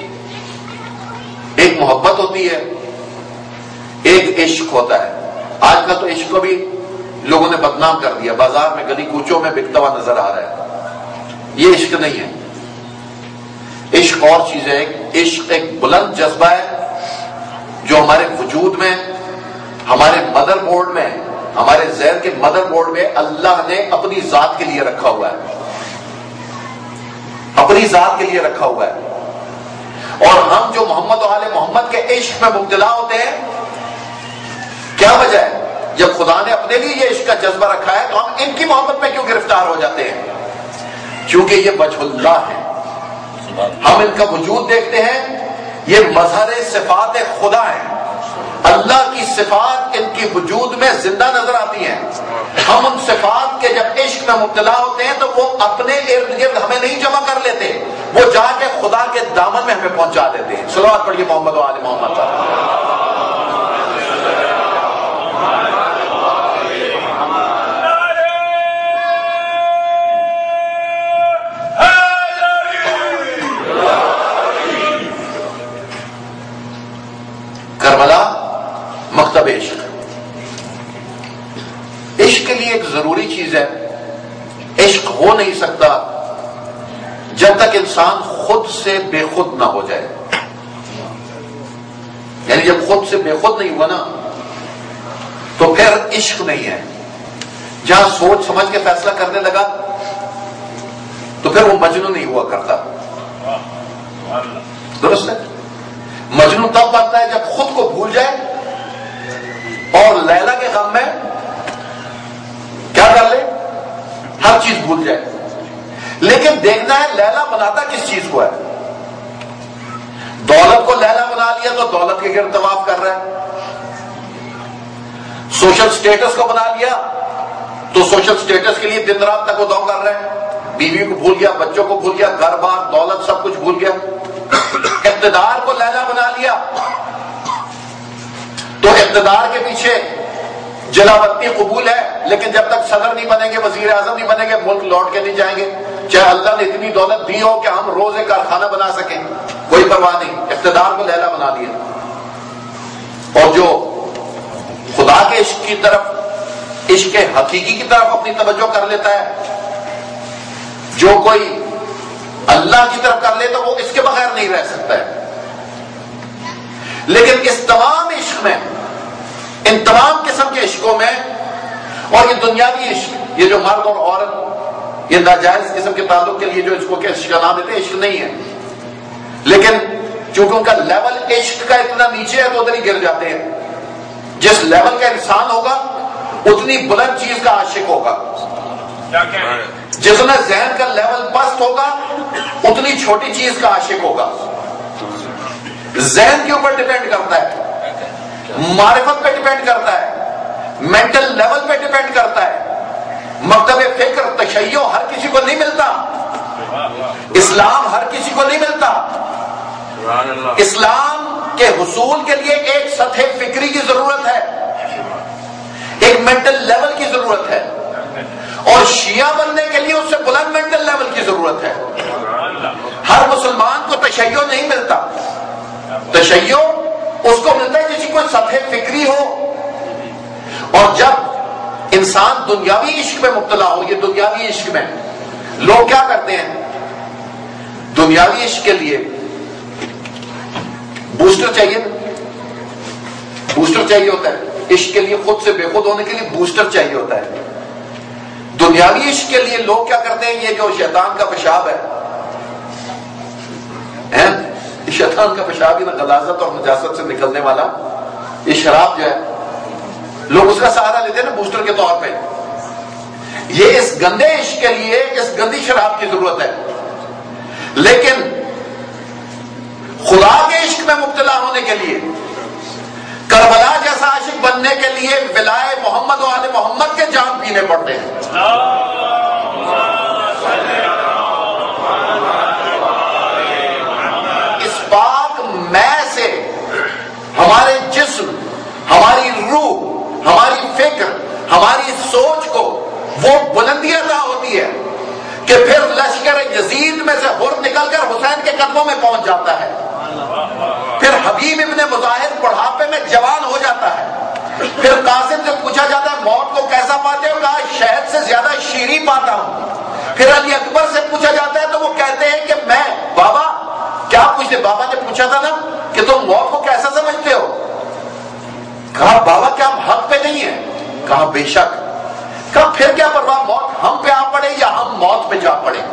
ایک محبت ہوتی ہے، ایک عشق ہوتا ہے۔ آج کل تو عشق کو بھی لوگوں نے بدنام کر دیا، بازار میں گلی کوچوں میں بکتا ہوا نظر آ رہا ہے۔ یہ عشق نہیں ہے، عشق اور چیز ہے۔ عشق ایک بلند جذبہ ہے جو ہمارے وجود میں، ہمارے مدر بورڈ میں، ہمارے ذہن کے مدر بورڈ میں اللہ نے اپنی ذات کے لیے رکھا ہوا ہے، اپنی ذات کے لیے رکھا ہوا ہے۔ اور ہم جو محمد و آل محمد کے عشق میں مبتلا ہوتے ہیں، کیا وجہ ہے؟ جب خدا نے اپنے لیے یہ عشق کا جذبہ رکھا ہے تو ہم ان کی محبت میں کیوں گرفتار ہو جاتے ہیں؟ کیونکہ یہ وجہ اللہ ہے، ہم ان کا وجود دیکھتے ہیں، یہ مظہر صفات خدا ہے۔ اللہ کی صفات ان کی وجود میں زندہ نظر آتی ہیں. ہم ان صفات کے جب عشق میں مبتلا ہوتے ہیں تو وہ اپنے ارد گرد ہمیں نہیں جمع کر لیتے، وہ جا کے خدا کے دامن میں ہمیں پہنچا دیتے ہیں. صلوات پڑھیے محمد و آل محمد. کربلا مکتب عشق. عشق کے لیے ایک ضروری چیز ہے. عشق ہو نہیں سکتا جب تک انسان خود سے بے خود نہ ہو جائے. یعنی جب خود سے بے خود نہیں ہوا نا تو پھر عشق نہیں ہے. جہاں سوچ سمجھ کے فیصلہ کرنے لگا تو پھر وہ مجنون نہیں ہوا کرتا. درست ہے؟ مجنون تب بنتا ہے جب خود کو بھول جائے اور لیلا کے غم میں کیا کر لے، ہر چیز بھول جائے. لیکن دیکھنا ہے لیلا بناتا کس چیز کو ہے. دولت کو لیلا بنا لیا تو دولت کے گرد طواف کر رہا ہے. سوشل سٹیٹس کو بنا لیا تو سوشل سٹیٹس کے لیے دن رات تک وہ دو کر رہا ہے. بیوی کو بھول گیا، بچوں کو بھول گیا، گھر بار دولت سب کچھ بھول گیا. اقتدار کو لیلا بنا لیا تو اقتدار کے پیچھے جلاوطنی قبول ہے، لیکن جب تک صدر نہیں بنیں گے، وزیر اعظم نہیں بنیں گے، ملک لوٹ کے نہیں جائیں گے. چاہے اللہ نے اتنی دولت دی ہو کہ ہم روز ایک کارخانہ بنا سکیں، کوئی پرواہ نہیں. اقتدار کو لیلا بنا دیا. اور جو خدا کے عشق کی طرف، عشق حقیقی کی طرف اپنی توجہ کر لیتا ہے، جو کوئی اللہ کی طرف کر لے تو وہ اس کے بغیر نہیں رہ سکتا ہے. لیکن اس تمام عشق میں، ان تمام قسم کے عشقوں میں، اور یہ دنیاوی عشق، یہ جو مرد اور عورت یہ ناجائز قسم کے تعلق کے لیے جو اس کو عشق کا نام دیتے ہیں، عشق نہیں ہے. لیکن چونکہ ان کا لیول عشق کا اتنا نیچے ہے تو ادھر ہی گر جاتے ہیں. جس لیول کا انسان ہوگا اتنی بلند چیز کا عاشق ہوگا. جس میں ذہن کا لیول پست ہوگا اتنی چھوٹی چیز کا عاشق ہوگا. ذہن کے اوپر ڈیپینڈ کرتا ہے، معرفت پہ ڈیپینڈ کرتا ہے، مینٹل لیول پہ ڈیپینڈ کرتا ہے. مکتب فکر تشیع ہر کسی کو نہیں ملتا. اسلام ہر کسی کو نہیں ملتا. اسلام کے حصول کے لیے ایک سطح فکری کی ضرورت ہے، ایک مینٹل لیول کی ضرورت ہے، اور شیعہ بننے کے لیے اس سے بلند مینٹل لیول کی ضرورت ہے. ہر مسلمان کو تشیع نہیں ملتا. تشیع اس کو ملتا ہے جس کی کوئی سطح فکری ہو. اور جب انسان دنیاوی عشق میں مبتلا ہو، یہ دنیاوی عشق میں لوگ کیا کرتے ہیں، دنیاوی عشق کے لیے بوسٹر چاہیے. بوسٹر چاہیے ہوتا ہے عشق کے لیے. خود سے بے خود ہونے کے لیے بوسٹر چاہیے ہوتا ہے. دنیاوی عشق کے لیے لوگ کیا کرتے ہیں، یہ جو شیطان کا پیشاب ہے، شیطان کا پیشاب ہی نا، غلاظت اور نجاست سے نکلنے والا یہ شراب جو ہے، لوگ اس کا سہارا لیتے ہیں نا بوسٹر کے طور پہ. یہ اس گندے عشق کے لیے اس گندی شراب کی ضرورت ہے. لیکن خدا کے عشق میں مبتلا ہونے کے لیے، کربلا جیسا عاشق بننے کے لیے ولائے محمد و آل محمد کے جام پینے پڑتے ہیں. اس پاک میں سے ہمارے جسم، ہماری روح، ہماری فکر، ہماری سوچ کو وہ بلندی عطا ہوتی ہے کہ پھر لشکر یزید میں سے ہر نکل کر حسین کے قدموں میں پہنچ جاتا ہے. پھر حبیب ابن مظاہر بڑھاپے میں جوان ہو جاتا ہے. پھر قاسم سے پوچھا جاتا ہے موت کو کیسا پاتے ہو، کہا شہد سے زیادہ شیریں پاتا ہوں. پھر علی اکبر سے پوچھا جاتا ہے تو وہ کہتے ہیں کہ میں بابا کیا پوچھتے، بابا نے پوچھا تھا نا کہ تم موت کو کیسا سمجھتے ہو، کہا بابا کیا ہم حق پہ نہیں ہیں، کہا بے شک. کہا پھر کیا پرواہ، موت ہم پہ آ پڑے یا ہم موت پہ جا پڑے.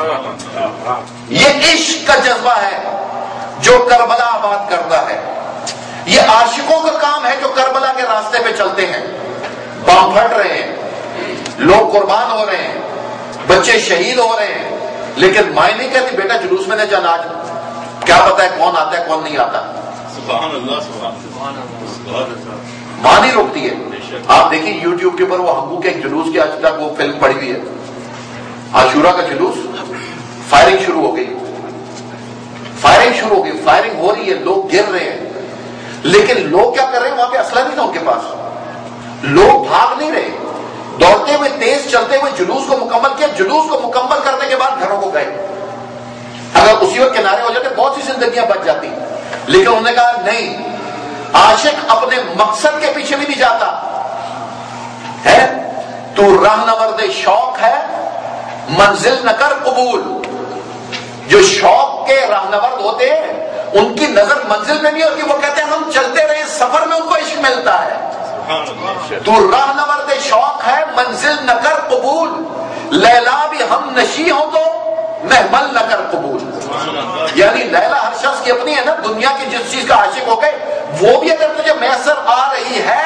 یہ عشق کا جذبہ ہے جو کربلا آباد کرتا ہے. یہ عاشقوں کا کام ہے جو کربلا کے راستے پہ چلتے ہیں. بم پھٹ رہے ہیں، لوگ قربان ہو رہے ہیں، بچے شہید ہو رہے ہیں، لیکن ماں نہیں کہتی بیٹا جلوس میں نہ جانا، آج کیا پتا ہے کون آتا ہے کون نہیں آتا. وہاں نہیں روکتی ہے. آپ دیکھیں یوٹیوب کے اوپر وہ ہمبو کے ایک جلوس کی آج تک وہ فلم پڑی ہوئی ہے, عاشورہ کا جلوس, فائرنگ شروع ہو گئی, فائرنگ ہو رہی ہے, لوگ گر رہے ہیں, لیکن لوگ کیا کر رہے ہیں, وہاں پہ اسلحہ نہیں تھا ان کے پاس, لوگ بھاگ نہیں رہے, دوڑتے ہوئے تیز چلتے ہوئے جلوس کو مکمل کیا, جلوس کو مکمل کرنے کے بعد گھروں کو گئے. اگر اسی وقت کنارے ہو جاتے بہت سی زندگیاں بچ جاتی, لیکن انہوں نے کہا نہیں, عاشق اپنے مقصد کے پیچھے بھی نہیں جاتا ہے, تو راہنورد شوق ہے منزل نہ کر قبول. جو شوق کے راہنورد ہوتے ہیں ان کی نظر منزل میں نہیں ہوتی, وہ کہتے ہیں ہم چلتے رہے, سفر میں ان کو عشق ملتا ہے. تو راہنورد شوق ہے منزل نہ کر قبول, لیلا بھی ہم نشی ہو تو محمل نہ کر قبول. یعنی لیلا ہر شخص کی اپنی ہے نا, دنیا کی جس چیز کا عاشق ہو گئے وہ بھی اگر تجھے میسر آ رہی ہے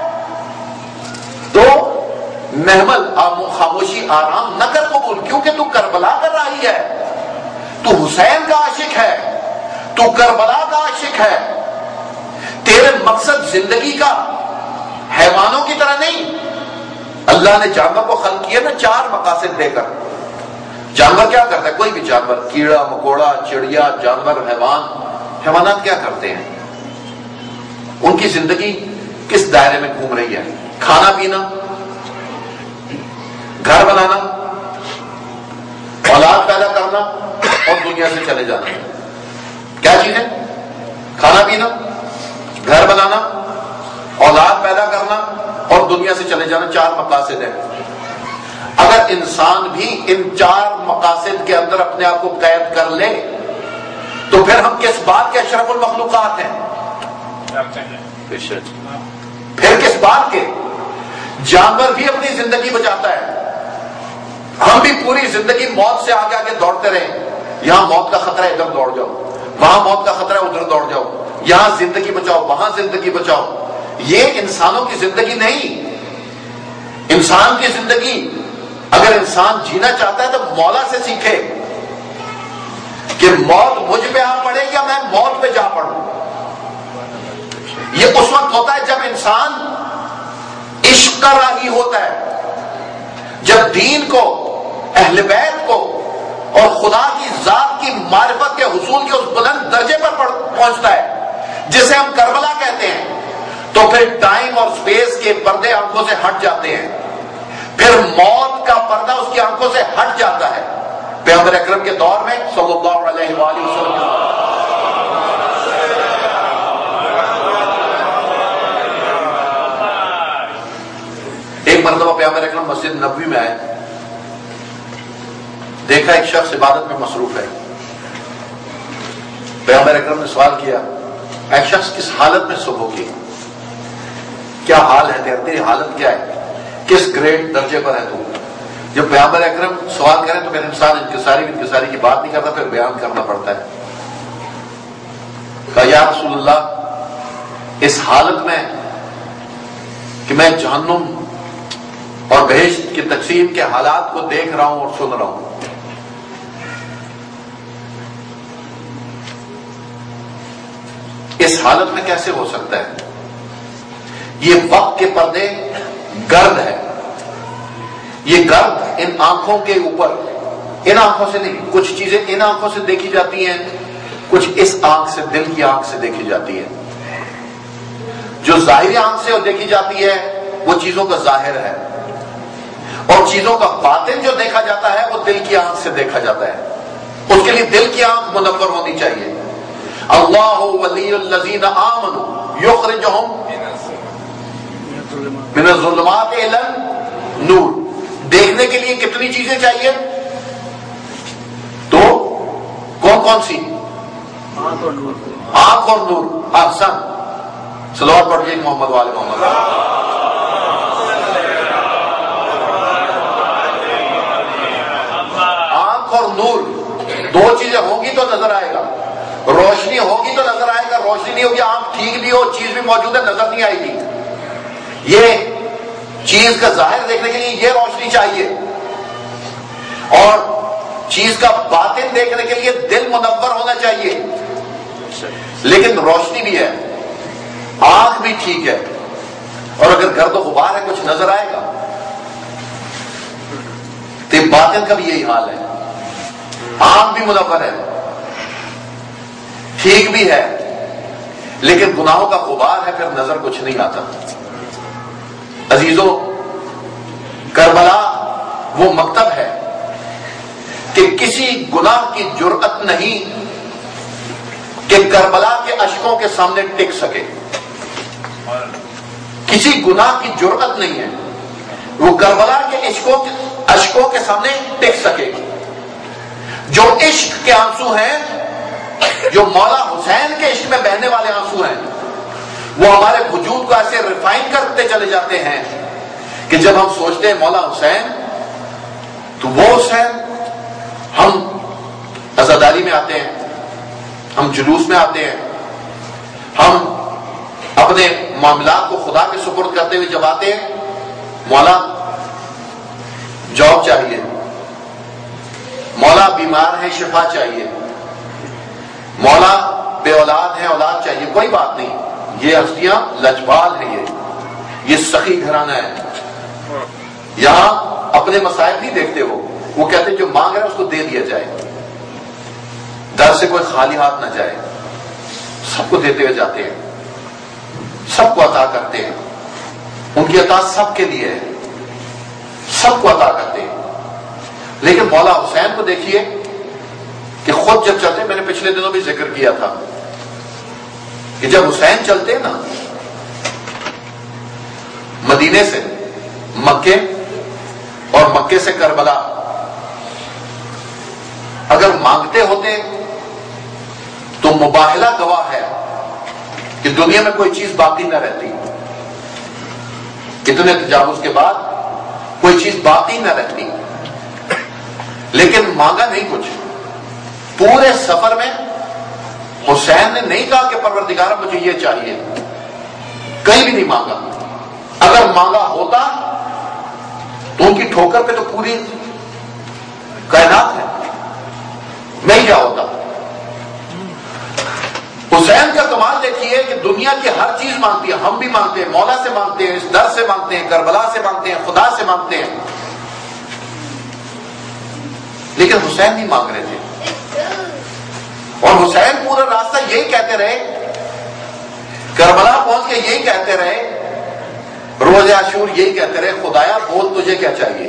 تو محمل خاموشی آرام نہ کر قبول, کیونکہ تو کربلا کر رہی ہے, تو حسین کا عاشق ہے, تو کربلا کا عاشق ہے, تیرے مقصد زندگی کا حیوانوں کی طرح نہیں. اللہ نے جانور کو خلق کیا نا 4 مقاصد دے کر. جانور کیا کرتا ہے, کوئی بھی جانور, کیڑا مکوڑا, چڑیا, جانور, حیوانات کیا کرتے ہیں, ان کی زندگی کس دائرے میں گھوم رہی ہے, کھانا پینا, گھر بنانا, اولاد پیدا کرنا اور دنیا سے چلے جانا. کیا چیزیں, کھانا پینا, گھر بنانا, اولاد پیدا کرنا اور دنیا سے چلے جانا, 4 مقاصد ہیں. اگر انسان بھی ان 4 مقاصد کے اندر اپنے آپ کو قید کر لے تو پھر ہم کس بات کے اشرف المخلوقات ہیں, پھر کس بات کے. جانور بھی اپنی زندگی بچاتا ہے, ہم بھی پوری زندگی موت سے آگے آگے دوڑتے رہے, یہاں موت کا خطرہ ہے ادھر دوڑ جاؤ, وہاں موت کا خطرہ ہے ادھر دوڑ جاؤ, یہاں زندگی بچاؤ وہاں زندگی بچاؤ. یہ انسانوں کی زندگی نہیں. انسان کی زندگی اگر انسان جینا چاہتا ہے تو مولا سے سیکھے کہ موت مجھ پہ آ پڑے یا میں موت پہ جا پڑوں. یہ اس وقت ہوتا ہے جب انسان عشق کا راہی ہوتا ہے, جب دین کو, اہل بیت کو اور خدا کی ذات کی معرفت کے حصول کے اس بلند درجے پر پہنچتا ہے جسے ہم کربلا کہتے ہیں. تو پھر ٹائم اور سپیس کے پردے آنکھوں سے ہٹ جاتے ہیں, پھر موت کا پردہ اس کی آنکھوں سے ہٹ جاتا ہے. پیغمبر اکرم کے دور میں صلی اللہ علیہ وآلہ وسلم ایک مرتبہ پیغمبر اکرم مسجد نبوی میں آئے, دیکھا ایک شخص عبادت میں مصروف ہے. پیغمبر اکرم نے سوال کیا, ایک شخص کس حالت میں صبح کی, کیا حال ہے تیری حالت کیا ہے, کس گریڈ درجے پر ہے تو. جب پیغمبر اکرم سوال کریں تو پھر انسان انکساری کی بات نہیں کرتا, پھر بیان کرنا پڑتا ہے. کہا یا رسول اللہ, اس حالت میں کہ میں جہنم اور بہشت کی تقسیم کے حالات کو دیکھ رہا ہوں اور سن رہا ہوں, اس حالت میں کیسے ہو سکتا ہے. یہ وقت کے پردے گرد ہے, یہ گرد ان آنکھوں کے اوپر, ان آنکھوں سے نہیں, کچھ چیزیں ان آنکھوں سے دیکھی جاتی ہیں, کچھ اس آنکھ سے, دل کی آنکھ سے دیکھی جاتی ہے. جو ظاہری آنکھ سے دیکھی جاتی ہے وہ چیزوں کا ظاہر ہے, اور چیزوں کا باطن جو دیکھا جاتا ہے وہ دل کی آنکھ سے دیکھا جاتا ہے. اس کے لیے دل کی آنکھ منور ہونی چاہیے. اللہ ولی الذین آمنوا یخرجہم من الظلمات الی النور. دیکھنے کے لیے کتنی چیزیں چاہیے, تو کون کون سی, آنکھ اور نور. احسن, صلوات پڑھیے محمد والے محمد. آنکھ اور نور دو چیزیں ہوں گی تو نظر آئے گا, روشنی ہوگی تو نظر آئے گا, روشنی نہیں ہوگی, آنکھ ٹھیک بھی ہو, چیز بھی موجود ہے, نظر نہیں آئے گی. یہ چیز کا ظاہر دیکھنے کے لیے یہ روشنی چاہیے, اور چیز کا باطن دیکھنے کے لیے دل منور ہونا چاہیے. لیکن روشنی بھی ہے، آنکھ بھی ٹھیک ہے، اور اگر گرد و غبار ہے کچھ نظر آئے گا؟ تو باطن کا بھی یہی حال ہے، آنکھ بھی منور ہے، ٹھیک بھی ہے، لیکن گناہوں کا غبار ہے، پھر نظر کچھ نہیں آتا۔ عزیزوں، کربلا وہ مکتب ہے کہ کسی گناہ کی جرأت نہیں کہ کربلا کے اشکوں کے سامنے ٹک سکے، کسی گناہ کی جرأت نہیں ہے وہ کربلا کے اشکوں کے سامنے ٹک سکے۔ جو عشق کے آنسو ہیں، جو مولا حسین کے عشق میں بہنے والے آنسو ہیں، وہ ہمارے وجود کو ایسے ریفائن کرتے چلے جاتے ہیں کہ جب ہم سوچتے ہیں مولا حسین تو وہ حسین، ہم عزاداری میں آتے ہیں، ہم جلوس میں آتے ہیں، ہم اپنے معاملات کو خدا کے سپرد کرتے ہوئے جب آتے ہیں، مولا جاب چاہیے، مولا بیمار ہے شفا چاہیے، مولا بے اولاد ہے اولاد چاہیے، کوئی بات نہیں، یہ ہستیاں لجپال ہیں، یہ سخی گھرانہ ہے، یہاں اپنے مسائل نہیں دیکھتے، وہ کہتے جو مانگ رہا ہے اس کو دے دیا جائے، در سے کوئی خالی ہاتھ نہ جائے، سب کو دیتے ہوئے جاتے ہیں، سب کو عطا کرتے ہیں، ان کی عطا سب کے لیے ہے، سب کو عطا کرتے ہیں۔ لیکن مولا حسین کو دیکھیے کہ خود جب چلتے، میں نے پچھلے دنوں بھی ذکر کیا تھا کہ جب حسین چلتے نا مدینے سے مکے اور مکے سے کربلا، اگر مانگتے ہوتے تو مباہلہ گواہ ہے کہ دنیا میں کوئی چیز باقی نہ رہتی، اتنے تجاوز کے بعد کوئی چیز باقی نہ رہتی، لیکن مانگا نہیں کچھ۔ پورے سفر میں حسین نے نہیں کہا کہ پروردگارہ مجھے یہ چاہیے، کہیں بھی نہیں مانگا۔ اگر مانگا ہوتا تو ان کی ٹھوکر پہ تو پوری کائنات ہے، نہیں کیا ہوتا۔ حسین کا کمال دیکھیے کہ دنیا کی ہر چیز مانگتی ہے، ہم بھی مانگتے ہیں، مولا سے مانگتے ہیں، اس در سے مانگتے ہیں، کربلا سے مانگتے ہیں، خدا سے مانگتے ہیں، لیکن حسین نہیں مانگ رہے تھے۔ اور حسین پورا راستہ یہی کہتے رہے، کربلا پہنچ کے یہی کہتے رہے، روز عاشور یہی کہتے رہے، خدایا بول تجھے کیا چاہیے۔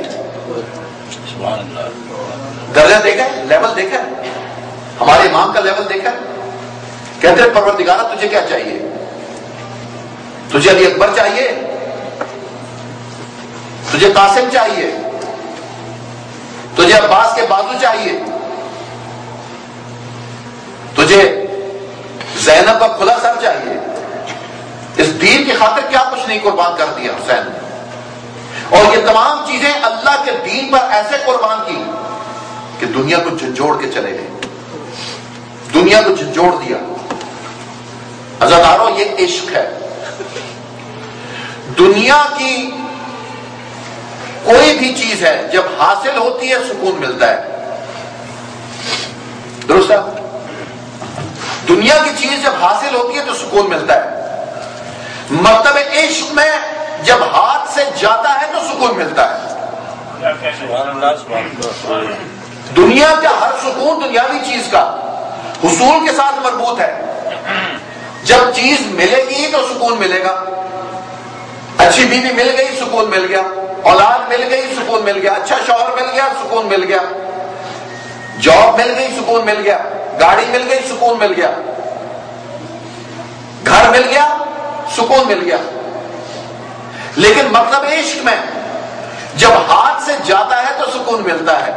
درجہ دیکھا ہے، لیول دیکھا ہے، ہمارے امام کا لیول دیکھا ہے، کہتے ہیں پروردگارہ تجھے کیا چاہیے؟ تجھے علی اکبر چاہیے؟ تجھے قاسم چاہیے؟ تجھے عباس کے بازو چاہیے؟ تجھے زینب کا کھلا سر چاہیے؟ اس دین کی خاطر کیا کچھ نہیں قربان کر دیا حسین نے، اور یہ تمام چیزیں اللہ کے دین پر ایسے قربان کی کہ دنیا کو جھنجھوڑ کے چلے گئے، دنیا کو جھنجھوڑ دیا۔ عزاداروں، یہ عشق ہے۔ دنیا کی کوئی بھی چیز ہے جب حاصل ہوتی ہے سکون ملتا ہے، درست ہے؟ دنیا کی چیز جب حاصل ہوتی ہے تو سکون ملتا ہے، مطلب عشق میں جب ہاتھ سے جاتا ہے تو سکون ملتا ہے۔ دنیا کا ہر سکون دنیاوی چیز کا حصول کے ساتھ مربوط ہے۔ جب چیز ملے گی تو سکون ملے گا، اچھی بیوی مل گئی سکون مل گیا، اولاد مل گئی سکون مل گیا، اچھا شوہر مل گیا سکون مل گیا، جاب مل گئی سکون مل گیا، گاڑی مل گئی سکون مل گیا، گھر مل گیا سکون مل گیا۔ لیکن مطلب عشق میں جب ہاتھ سے جاتا ہے تو سکون ملتا ہے۔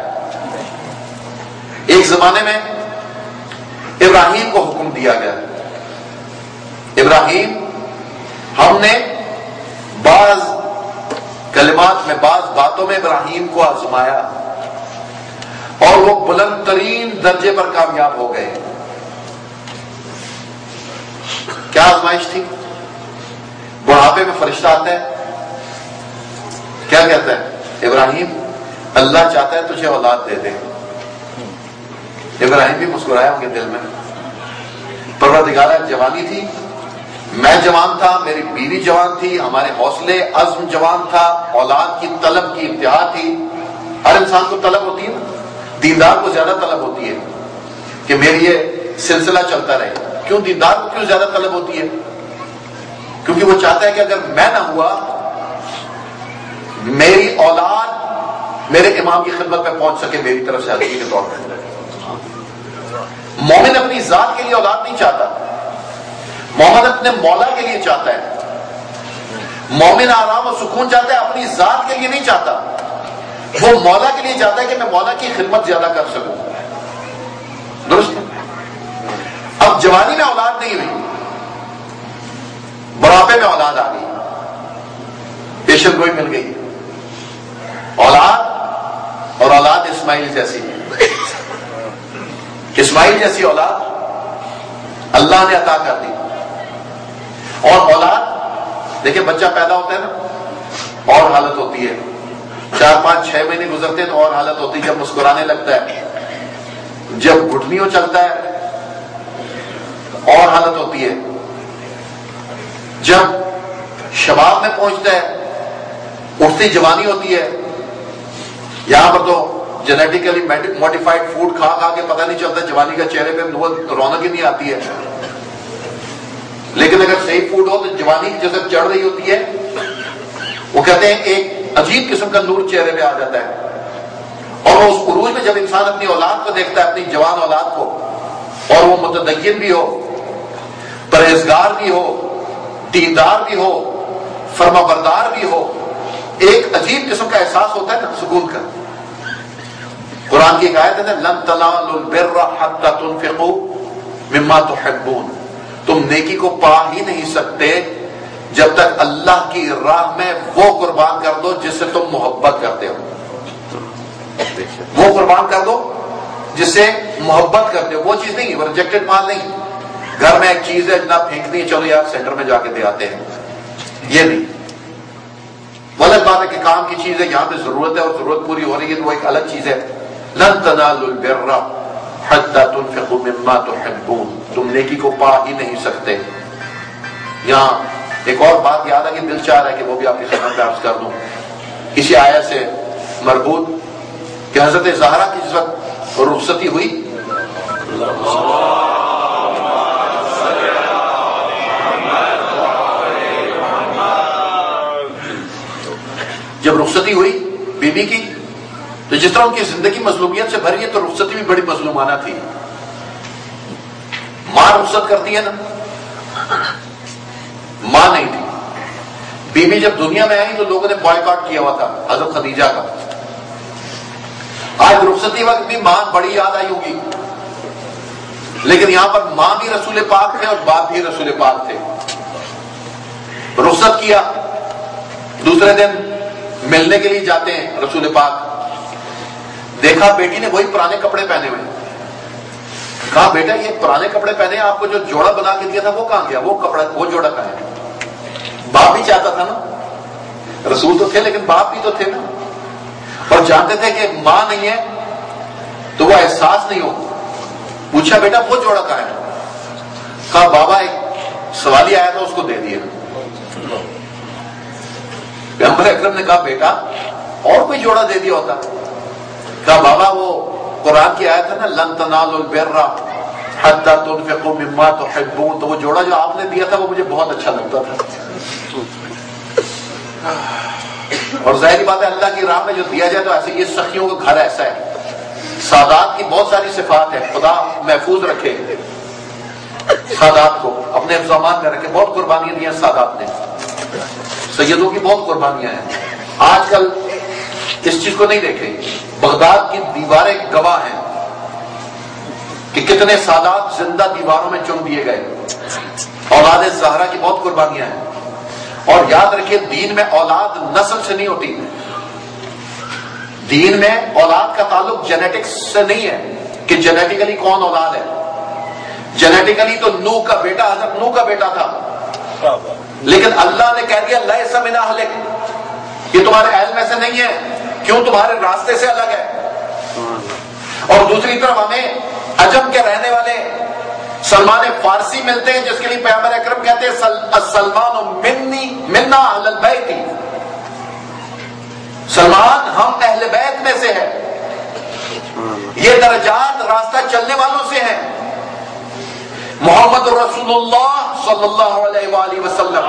ایک زمانے میں ابراہیم کو حکم دیا گیا، ابراہیم، ہم نے بعض کلمات میں، بعض باتوں میں ابراہیم کو آزمایا اور وہ بلند ترین درجے پر کامیاب ہو گئے۔ کیا آزمائش تھی؟ بڑھاپے میں فرشتہ آتا ہے، کیا کہتا ہے؟ ابراہیم، اللہ چاہتا ہے تجھے اولاد دے دے۔ ابراہیم بھی مسکرایا ہوں گے دل میں، پروردگارہ جوانی تھی، میں جوان تھا، میری بیوی جوان تھی، ہمارے حوصلے عزم جوان تھا، اولاد کی طلب کی انتہا تھی. ہر انسان کو طلب ہوتی ہے نا، دیندار کو زیادہ طلب ہوتی ہے کہ میری یہ سلسلہ چلتا رہے. کیوں دیندار کو کیوں زیادہ طلب ہوتی ہے؟ کیونکہ وہ چاہتا ہے کہ اگر میں نہ ہوا، میری اولاد میرے امام کی خدمت میں پہنچ سکے میری طرف سے حدیث کے طور پر. مومن اپنی ذات کے لیے اولاد نہیں چاہتا، مومن اپنے مولا کے لیے چاہتا ہے. مومن آرام و سکون چاہتا ہے، اپنی ذات کے لیے نہیں چاہتا. وہ مولا کے لیے چاہتا ہے کہ میں مولا کی خدمت زیادہ کر سکوں. درست ہے؟ اب جوانی میں اولاد نہیں ہوئی، بڑھاپے میں اولاد آ گئی، پیشن گوئی مل گئی. اولاد اور اولاد اسماعیل جیسی، اسماعیل جیسی اولاد اللہ نے عطا کر دی. اور اولاد دیکھیں، بچہ پیدا ہوتا ہے نا اور حالت ہوتی ہے، 4 5 6 مہینے گزرتے ہیں تو اور حالت ہوتی ہے. جب مسکرانے لگتا ہے، جب گھٹنیوں چلتا ہے اور حالت ہوتی ہے، جب شباب میں پہنچتا ہے اٹھتی جوانی ہوتی ہے. یہاں پر تو جینیٹیکلی موڈیفائڈ فوڈ کھا کھا کے پتہ نہیں چلتا، جوانی کا چہرے پہ رونق ہی نہیں آتی ہے. لیکن اگر صحیح فوڈ ہو تو جوانی جیسے چڑھ رہی ہوتی ہے، وہ کہتے ہیں ایک عجیب قسم کا نور چہرے پہ آ جاتا ہے. اور وہ اس عروج میں جب انسان اپنی اولاد کو دیکھتا ہے، اپنی جوان اولاد کو، اور وہ متدین بھی ہو، پرہیزگار بھی ہو، دیندار بھی ہو، فرما بردار بھی ہو، ایک عجیب قسم کا احساس ہوتا ہے نا سکون کا. قرآن کی ایک آیت ہے نا، لن تنالوا البر حتى تنفقوا مما تحبون. تم نیکی کو پا ہی نہیں سکتے جب تک اللہ کی راہ میں وہ قربان کر دو جس سے تم محبت کرتے ہو. وہ قربان کر دو جس سے محبت کرتے ہو. وہ چیز نہیں، وہ ریجیکٹڈ مال نہیں. گھر میں ایک چیز ہے جناب پھینکنی ہے، چلو یار سینٹر میں جا کے دے آتے ہیں، یہ نہیں. غلط بات ہے کہ کام کی چیز ہے، یہاں پہ ضرورت ہے اور ضرورت پوری ہو رہی ہے تو وہ ایک الگ چیز ہے. لن تنالوا البر حتى تنفقوا مما تحبون. تم نیکی کو پا ہی نہیں سکتے. یہاں ایک اور بات یاد ہے کہ دل چاہ رہا ہے کہ وہ بھی آپ کی خدمت میں عرض کر دوں، اسی آیت سے مربوط، کہ حضرت زہرا کی جس وقت رخصتی ہوئی، جب رخصتی ہوئی بیوی کی، تو جس طرح ان کی زندگی مظلومیت سے بھری ہے تو رخصتی بھی بڑی مظلومانہ تھی. ماں رخصت کرتی ہے نا، ماں نہیں تھی. بیوی جب دنیا میں آئی تو لوگوں نے بائیکاٹ کیا ہوا تھا حضرت خدیجہ کا. آج رخصتی وقت بھی ماں بڑی یاد آئی ہوگی، لیکن یہاں پر ماں بھی رسول پاک تھے اور باپ بھی رسول پاک تھے. رخصت کیا، دوسرے دن ملنے کے لیے جاتے ہیں رسول پاک. دیکھا بیٹی نے وہی پرانے کپڑے پہنے ہوئے. کہا بیٹا یہ پرانے کپڑے پہنے، آپ کو جو جوڑا بنا کے دیا تھا وہ کہاں گیا؟ وہ کپڑا، وہ جوڑا کہاں ہے؟ باپ بھی چاہتا تھا نا، رسول تو تھے لیکن باپ بھی تو تھے نا، اور جانتے تھے کہ ماں نہیں ہے تو وہ احساس نہیں ہو. پوچھا بیٹا وہ جوڑا کہاں ہے؟ کہا بابا ایک سوالی آیا تھا اس کو دے دیا. پیغمبر اکرم نے کہا بیٹا اور کوئی جوڑا دے دیا ہوتا. کہا بابا وہ قرآن کی آیت ہے نا، لن تنالوا البر حتى تنفقوا مما تحبون، تو وہ جوڑا جو آپ نے دیا تھا وہ مجھے بہت اچھا لگتا تھا. اور ظاہری بات ہے اللہ کی راہ میں جو دیا جائے تو ایسے، یہ سخیوں کا گھر ایسا ہے. سادات کی بہت ساری صفات ہیں، خدا محفوظ رکھے سادات کو، اپنے حفظ میں رکھے. بہت قربانیاں دی ہیں سادات نے، سیدوں کی بہت قربانیاں ہیں. آج کل اس چیز کو نہیں دیکھیں. بغداد کی دیواریں گواہ ہیں کہ کتنے سادات زندہ دیواروں میں چن دیے گئے. اولاد زہرا کی بہت قربانیاں ہیں. اور یاد رکھیے دین میں اولاد نسل سے نہیں ہوتی. دین میں اولاد کا تعلق جینیٹکس سے نہیں ہے کہ جینیٹیکلی کون اولاد ہے. جینیٹیکلی تو نوح کا بیٹا حضرت نوح کا بیٹا تھا، لیکن اللہ نے کہہ دیا لیس من اہلک، یہ تمہارے اہل میں سے نہیں ہے. کیوں؟ تمہارے راستے سے الگ ہے. اور دوسری طرف ہمیں عجم کے رہنے والے سلمان فارسی ملتے ہیں جس کے لیے پیغمبر اکرم کہتے ہیں السلمان منی منا اہل البیت، سلمان ہم اہل بیت میں سے ہے، یہ درجات راستہ چلنے والوں سے ہیں۔ محمد رسول اللہ صلی اللہ علیہ وآلہ وسلم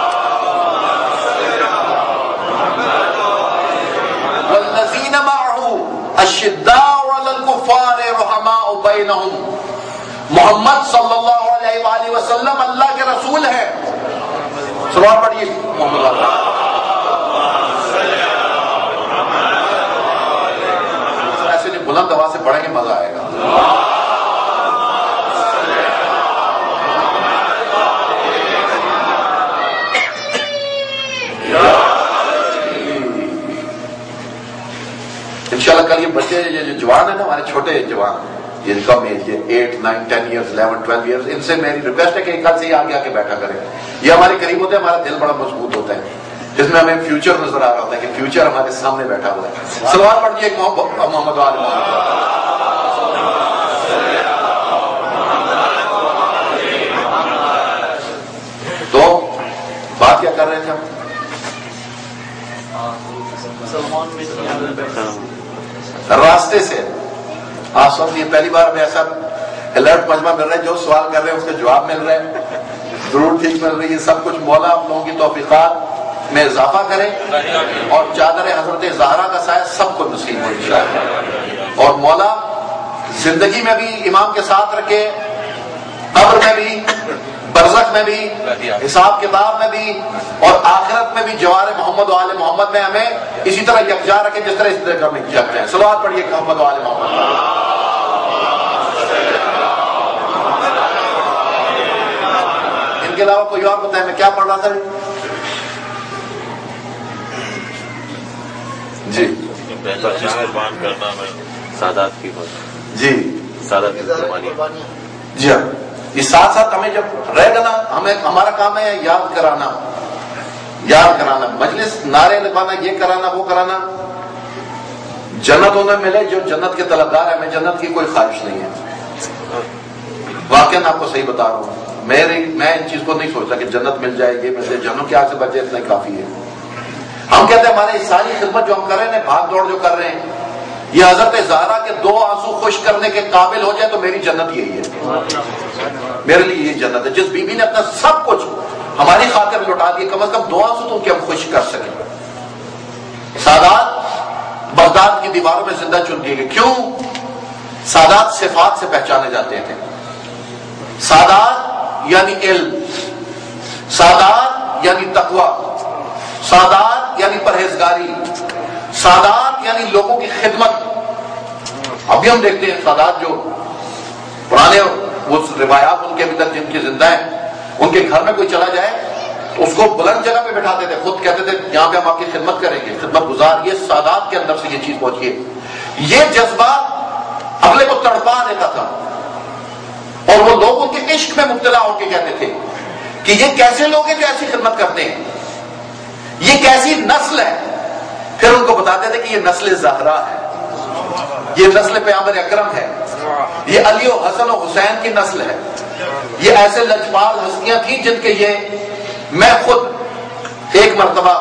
والذین معه الشداء علی الکفار رحماء بینہم، محمد صلی اللہ علیہ وآلہ وسلم اللہ کے رسول ہیں۔ سلوات پڑھیے محمد اللہ۔ ایسے نہیں، بلند آواز سے پڑھیں گے مزہ آئے گا۔ انشاءاللہ کل یہ بچے یہ جو جوان ہیں نا، ہمارے چھوٹے جوان، یہ کم ایج کے 8 9 10 ایئرز 11 12 ایئرز، ان سے میری ریکویسٹ ہے کہ کل سے یہ آگے آ کے بیٹھا کریں۔ یہ ہمارے قریب ہوتے ہیں، ہمارا دل بڑا مضبوط ہوتا ہے، جس میں ہمیں فیوچر نظر آ رہا ہوتا ہے کہ فیوچر ہمارے سامنے بیٹھا ہوا ہے۔ سلوات پڑھیے محمد وآل محمد۔ تو بات کیا کر رہے تھے ہم؟ راستے سے آسان، یہ پہلی بار ہمیں ایسا الرٹ مجمع مل رہا ہے، جو سوال کر رہے ہیں اس کے جواب مل رہے ہیں، ضرور ٹھیک مل رہی ہے، سب کچھ مولا آپ لوگوں کی توفیقات میں اضافہ کرے اور چادر حضرت زہرا کا سایہ سب کو نصیب ہو انشاءاللہ، اور مولا زندگی میں بھی امام کے ساتھ رکھے، قبر میں بھی، برزخ میں بھی، حساب کتاب میں بھی، اور آخرت میں بھی جوار محمد و آل محمد میں ہمیں اسی طرح یکجا رکھے جس طرح اس طرح ہم یکجا ہیں۔ صلوات پڑھیے محمد و آل محمد۔ ان کے علاوہ کوئی اور بتائیں، میں کیا پڑھ رہا تھا؟ جی قربان کرنا میں سادات کی بات، جی سادات کی قربانی، جی ہاں، یہ ساتھ ساتھ ہمیں جب رہ گا نا، ہمیں ہمارا کام ہے یاد کرانا، یاد کرانا، مجلس نعرے لگانا، یہ کرانا وہ کرانا۔ جنت انہیں ملے جو جنت کے طلبگار ہے، ہمیں جنت کی کوئی خواہش نہیں ہے، واقعی آپ کو صحیح بتا رہا ہوں۔ میں ان چیز کو نہیں سوچتا کہ جنت مل جائے گی، میں سے جنوں کے آگ سے بچے اتنا کافی ہے۔ ہم کہتے ہیں ہماری ساری خدمت جو ہم کر رہے ہیں، بھاگ دوڑ جو کر رہے ہیں، یہ حضرت زہرا کے 2 آنسو خشک کرنے کے قابل ہو جائے تو میری جنت یہی ہے، میرے لیے یہ جنت ہے۔ جس بیوی نے اپنا سب کچھ ہماری خاطر لوٹا دیا، کم از کم 2 آنسو تو ان کے ہم خشک کر سکیں۔ سادات بغداد کی دیواروں میں زندہ چن دیے گئے، کیوں؟ سادات صفات سے پہچانے جاتے تھے۔ سادات یعنی علم، سادات یعنی تقوی، سادات یعنی پرہیزگاری، سادات یعنی لوگوں کی خدمت۔ ابھی ہم دیکھتے ہیں سادات جو پرانے وہ روایات ان کے ابھی تک جن کی زندہ ہیں، ان کے گھر میں کوئی چلا جائے اس کو بلند جگہ پہ بٹھاتے تھے، خود کہتے تھے یہاں پہ ہم آپ کی خدمت کریں گے، خدمت گزار۔ یہ سادات کے اندر سے یہ چیز پہنچی ہے، یہ جذبہ اگلے کو تڑپا دیتا تھا، اور وہ لوگ ان کے عشق میں مبتلا ہو کے کہتے تھے کہ یہ کیسے لوگ ہیں جو ایسی خدمت کرتے ہیں، یہ کیسی نسل ہے۔ پھر ان کو بتاتے تھے کہ یہ نسل زہرا ہے، یہ نسل پیغمبر اکرم ہے، یہ علی و حسن و حسین کی نسل ہے، یہ ایسے لجپال ہستیاں تھیں جن کے یہ میں خود ایک مرتبہ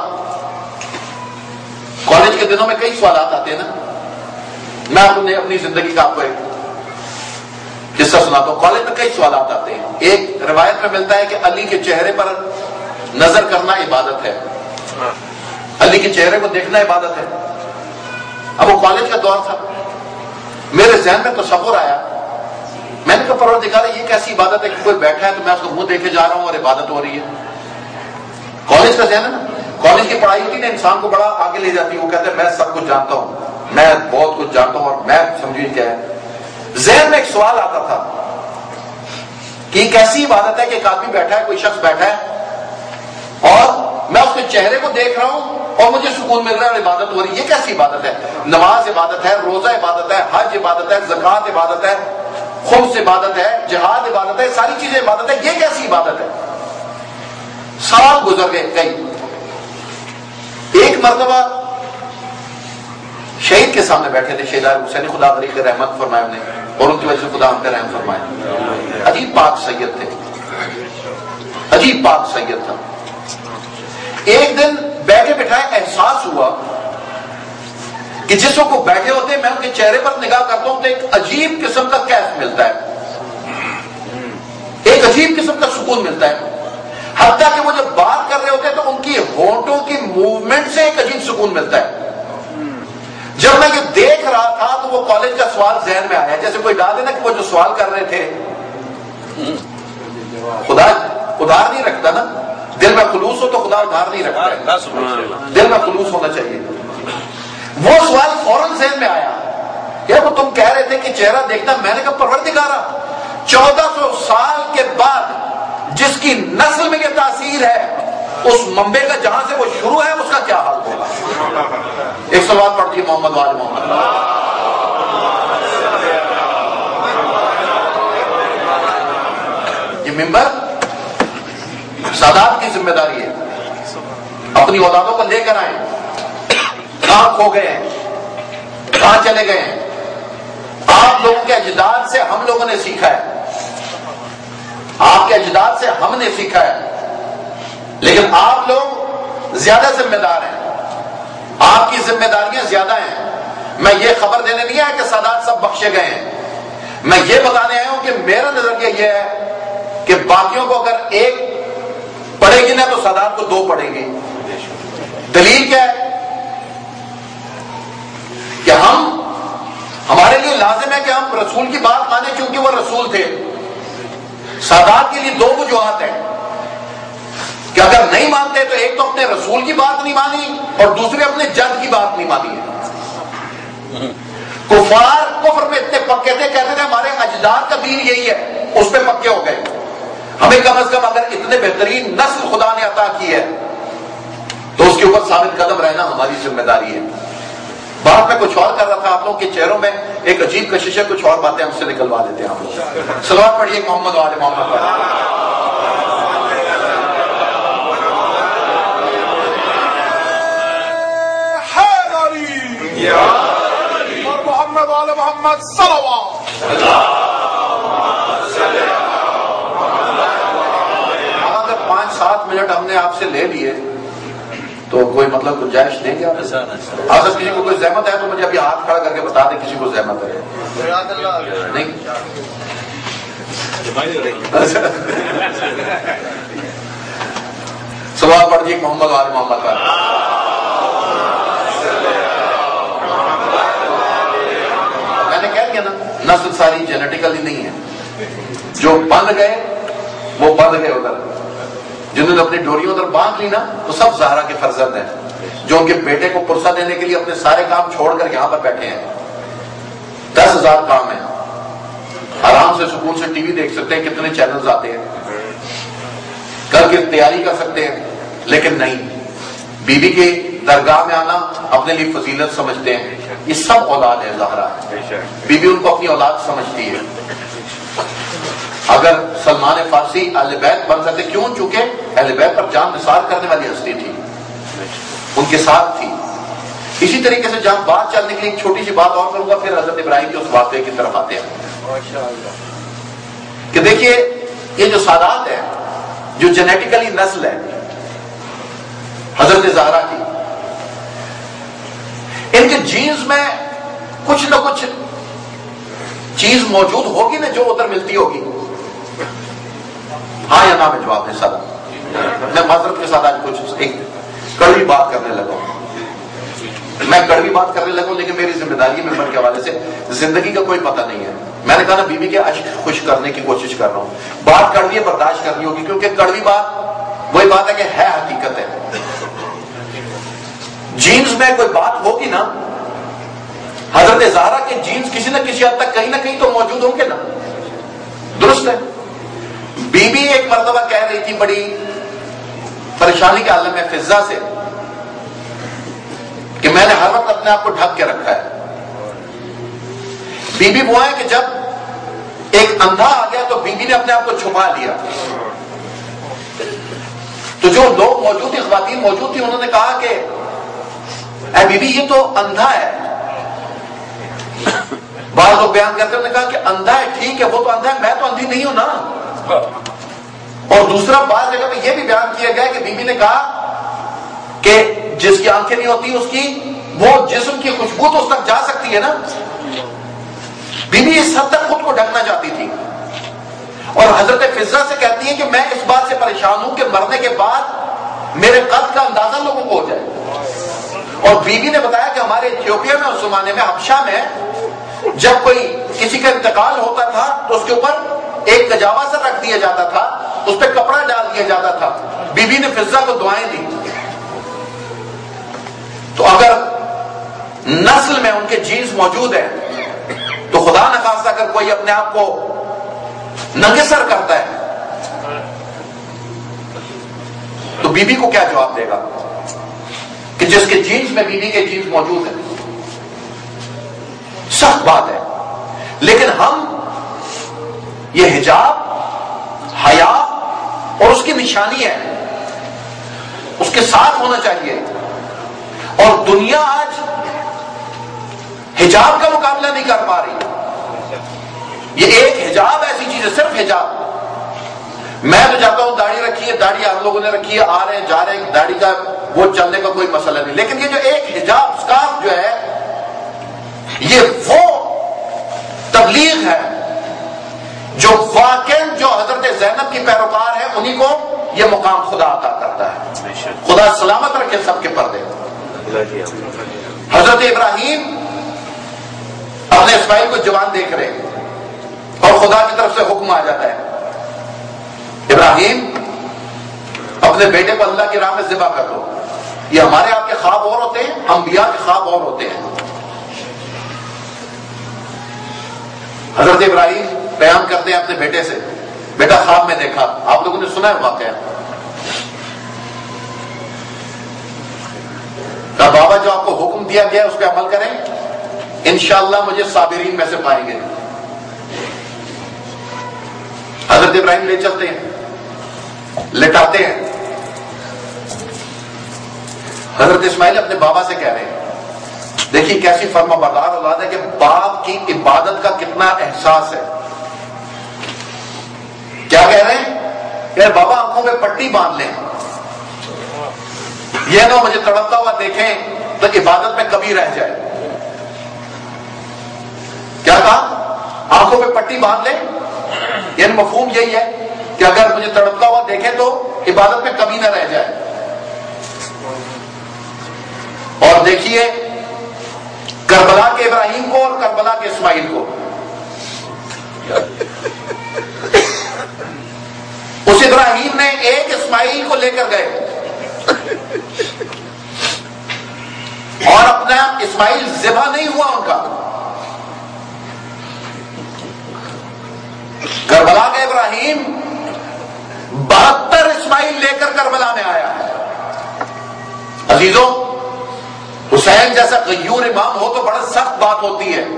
کالج کے دنوں میں کئی سوالات آتے ہیں نا، میں اپنی زندگی کا آپ کو ایک قصہ سناتا ہوں۔ کالج میں کئی سوالات آتے ہیں، ایک روایت میں ملتا ہے کہ علی کے چہرے پر نظر کرنا عبادت ہے، علی کے چہرے کو دیکھنا عبادت ہے۔ اب وہ کالج کا دور تھا، میرے ذہن میں تصور آیا، میں نے کہا پروردگار یہ کیسی عبادت ہے کہ کوئی بیٹھا ہے تو میں اس کو منہ دیکھے جا رہا ہوں اور عبادت ہو رہی ہے۔ کالج کا ذہن ہے نا، کالج کی پڑھائی ہوتی ہے نا، انسان کو بڑا آگے لے جاتی ہے، وہ کہتے ہیں میں سب کچھ جانتا ہوں، میں بہت کچھ جانتا ہوں، اور میں سمجھیے کیا ہے۔ ذہن میں ایک سوال آتا تھا کہ یہ کیسی عبادت ہے کہ ایک آدمی بیٹھا ہے، کوئی شخص بیٹھا ہے اور میں اس کے چہرے کو دیکھ رہا ہوں اور مجھے سکون مل رہا ہے اور عبادت ہو رہی ہے، یہ کیسی عبادت ہے؟ نماز عبادت ہے، روزہ عبادت ہے، حج عبادت ہے، زکوٰۃ عبادت ہے، خمس عبادت ہے، جہاد عبادت ہے، ساری چیزیں عبادت ہے، یہ کیسی عبادت ہے؟ سال گزر گئے کئی، ایک مرتبہ شہید کے سامنے بیٹھے تھے، شہید حسین خدا غریق رحمت فرمائے انہیں، اور ان کی وجہ سے خدا ہم پہ رحم فرمائے. عجیب پاک سید تھے, عجیب پاک سید تھا. ایک دن بیٹھے بٹھائے احساس ہوا کہ جس وقت وہ بیٹھے ہوتے ہیں میں ان کے چہرے پر نگاہ کرتا ہوں تو ایک عجیب قسم کا کیف ملتا ہے, ایک عجیب قسم کا سکون ملتا ہے. حتیٰ کہ وہ جب بات کر رہے ہوتے ہیں تو ان کی ہونٹوں کی موومنٹ سے ایک عجیب سکون ملتا ہے. جب میں یہ دیکھ رہا تھا تو وہ کالج کا سوال ذہن میں آیا, جیسے کوئی ڈال دینا کہ وہ جو سوال کر رہے تھے, خدا ادھار نہیں رکھتا نا, دل میں خلوص ہو تو خدا ادھار نہیں رکھتا ہے, دل میں خلوص ہونا چاہیے. وہ سوال فوراً ذہن میں آیا کہ وہ تم کہہ رہے تھے کہ چہرہ دیکھنا, میں نے کہا پروردگارا 1400 سال کے بعد جس کی نسل میں یہ تاثیر ہے اس منبع کا جہاں سے وہ شروع ہے اس کا کیا حال ہوگا. ایک صلوات پڑھتی ہے محمد وآل محمد. یہ منبر سادات کی ذمہ داری ہے, اپنی اولادوں کو لے کر آئیں. کہاں کھو گئے ہیں, کہاں چلے گئے ہیں. آپ لوگوں کے اجداد سے ہم لوگوں نے سیکھا ہے, آپ کے اجداد سے ہم نے سیکھا ہے, لیکن آپ لوگ زیادہ ذمہ دار ہیں, آپ کی ذمہ داریاں زیادہ ہیں. میں یہ خبر دینے نہیں آیا کہ سادات سب بخشے گئے ہیں, میں یہ بتانے آیا ہوں کہ میرا نظریہ یہ ہے کہ باقیوں کو اگر ایک پڑھے گی نا تو سادات کو 2 پڑھیں گی. دلیل کیا ہے کہ ہمارے لیے لازم ہے کہ ہم رسول کی بات مانیں کیونکہ وہ رسول تھے. سادات کے لیے 2 وجوہات ہیں کہ اگر نہیں مانتے تو ایک تو اپنے رسول کی بات نہیں مانی اور دوسرے اپنے جد کی بات نہیں مانی ہے. کفار کفر میں اتنے پکے تھے, کہتے تھے ہمارے اجداد کا دین یہی ہے, اس پہ پکے ہو گئے. ہمیں کم از کم اگر اتنے بہترین نسل خدا نے عطا کی ہے تو اس کے اوپر ثابت قدم رہنا ہماری ذمہ داری ہے. بات میں کچھ اور کر رہا تھا, آپ لوگوں کے چہروں میں ایک عجیب کشش ہے, کچھ اور باتیں ہم سے نکلوا دیتے ہیں آپ لوگ. صلوات پڑھیے محمد وآل محمد. اور محمد وآل محمد صلوات. اگر 5-7 منٹ ہم نے آپ سے لے لیے تو کوئی مطلب گنجائش دیں گے آپ؟ اگر کسی کو کوئی زحمت ہے تو مجھے ابھی ہاتھ کھڑا کر کے بتا دیں کسی کو زحمت ہے. نہیں سوال پڑھ دیے محمد وآل محمد کا. میں نے کہہ دیا نا, نسل ساری جینیٹیکلی نہیں ہے. جو بند گئے وہ بند گئے ادھر, جنہوں نے اپنی ڈوریوں ادھر باندھ لی نا تو سب زہرا کے فرزند ہیں, جو ان کے بیٹے کو پرسہ دینے کے لیے اپنے سارے کام چھوڑ کر یہاں پر بیٹھے ہیں. 10,000 کام ہیں, آرام سے سکون سے ٹی وی دیکھ سکتے ہیں, کتنے چینلز آتے ہیں, کل کی تیاری کر سکتے ہیں. لیکن نہیں, بی بی کے درگاہ میں آنا اپنے لیے فضیلت سمجھتے ہیں. یہ سب اولاد ہے زہرا, بی بی ان کو اپنی اولاد سمجھتی ہے. اگر سلمان فارسی اہل بیت بن سکتے, کیوں؟ چونکہ اہل بیت پر جان نثار کرنے والی ہستی تھی, ان کے ساتھ تھی. اسی طریقے سے جہاں بات چلنے کے لیے ایک چھوٹی سی بات اور کروں گا, پھر حضرت ابراہیم کے اس واقعے کی طرف آتے ہیں کہ دیکھیے یہ جو سادات ہے, جو جینیٹیکلی نسل ہے حضرت زہرا کی, ان کے جینز میں کچھ نہ کچھ چیز موجود ہوگی نا جو ادھر ملتی ہوگی. ہاں یا نہ میں جواب ہے سادہ. میں معذرت کے ساتھ آج کچھ ایک کڑوی بات کرنے لگا ہوں. میں کڑوی بات کرنے لگا ہوں لیکن میری ذمہ داری ممبر کے حوالے سے زندگی کا کوئی پتہ نہیں ہے. میں نے کہا نا بیوی کے اشک خوش کرنے کی کوشش کر رہا ہوں. بات کڑوی ہے, برداشت کرنی ہوگی, کیونکہ کڑوی بات وہی بات ہے کہ ہے حقیقت ہے. جینز میں کوئی بات ہوگی نا, حضرت زہرا کے جینز کسی نہ کسی حد تک کہیں نہ کہیں تو موجود ہوں گے نا. درست ہے. بی بی ایک مرتبہ کہہ رہی تھی بڑی پریشانی کے عالم میں فضا سے کہ میں نے ہر وقت اپنے آپ کو ڈھک کے رکھا ہے. بی بی وہ ہے کہ جب ایک اندھا آ گیا تو بی بی نے اپنے آپ کو چھپا لیا. تو جو لوگ موجود تھے, خواتین موجود تھی, انہوں نے کہا کہ اے بی بی یہ تو اندھا ہے. بعض لوگ بیان کرتے ہیں، انہوں نے کہا کہ اندھا ہے ٹھیک ہے، وہ تو اندھا ہے، میں تو اندھی نہیں ہوں نا. اور دوسرا بعض جگہ میں یہ بھی بیان کیا گیا کہ بی بی نے کہا کہ جس کی آنکھیں نہیں ہوتی اس کی وہ جسم کی خوشبو تو اس تک جا سکتی ہے نا. بی بی اس حد تک خود کو ڈھکنا چاہتی تھی. اور حضرت فضہ سے کہتی ہیں کہ میں اس بات سے پریشان ہوں کہ مرنے کے بعد میرے قد کا اندازہ لوگوں کو ہو جائے. اور بی بی نے بتایا کہ ہمارے ایتھیوپیا میں اس زمانے میں حبشہ میں جب کوئی کسی کا انتقال ہوتا تھا تو اس کے اوپر ایک کجاوا سا رکھ دیا جاتا تھا، اس پہ کپڑا ڈال دیا جاتا تھا. بی بی نے فضہ کو دعائیں دی. تو اگر نسل میں ان کے جینز موجود ہیں تو خدا نخواستہ اگر کوئی اپنے آپ کو ننگے سر کرتا ہے تو بی بی کو کیا جواب دے گا کہ جس کے جینز میں بی بی کے جینز موجود ہیں؟ سخت بات ہے. لیکن ہم یہ حجاب حیا اور اس کی نشانی ہے، اس کے ساتھ ہونا چاہیے. اور دنیا آج حجاب کا مقابلہ نہیں کر پا رہی. یہ ایک حجاب ایسی چیز ہے، صرف حجاب. میں تو جاتا ہوں داڑھی رکھی ہے، داڑھی ہم لوگوں نے رکھی ہے، آ رہے ہیں جا رہے ہیں، داڑھی کا وہ چلنے کا کوئی مسئلہ نہیں. لیکن یہ جو ایک حجاب سکارف جو ہے یہ وہ تبلیغ ہے جو واقعاً جو حضرت زینب کی پیروکار ہے انہی کو یہ مقام خدا عطا کرتا ہے. خدا سلامت رکھے سب کے پردے. حضرت ابراہیم اپنے اسماعیل کو جوان دیکھ رہے اور خدا کی طرف سے حکم آ جاتا ہے، ابراہیم اپنے بیٹے کو اللہ کی راہ میں ذبح کر دو. یہ ہمارے آپ کے خواب اور ہوتے ہیں، انبیاء کے خواب اور ہوتے ہیں. حضرت ابراہیم بیان کرتے ہیں اپنے بیٹے سے، بیٹا خواب میں دیکھا. آپ لوگوں نے سنا ہے واقعہ. کہا بابا جو آپ کو حکم دیا گیا اس پہ عمل کریں، انشاءاللہ مجھے صابرین میں سے پائیں گے. حضرت ابراہیم لے چلتے ہیں، لٹاتے ہیں. حضرت اسماعیل اپنے بابا سے کہہ رہے ہیں، دیکھیے کیسی فرما بردار اولاد ہے کہ باپ کی عبادت کا کتنا احساس ہے. کیا کہہ رہے ہیں کہ بابا آنکھوں پہ پٹی باندھ لیں، یہ نہ مجھے تڑپتا ہوا دیکھیں تو عبادت میں کبھی رہ جائے. کیا کہا؟ آنکھوں پہ پٹی باندھ لیں. یعنی مفہوم یہی ہے کہ اگر مجھے تڑپتا ہوا دیکھیں تو عبادت میں کبھی نہ رہ جائے. اور دیکھیے کربلا کے ابراہیم کو اور کربلا کے اسماعیل کو. اس ابراہیم نے ایک اسماعیل کو لے کر گئے اور اپنا اسماعیل ذبح نہیں ہوا ان کا. کربلا کا ابراہیم 72 اسماعیل لے کر کربلا میں آیا ہے. عزیزوں، حسین جیسا غیور امام ہو تو بڑا سخت بات ہوتی ہے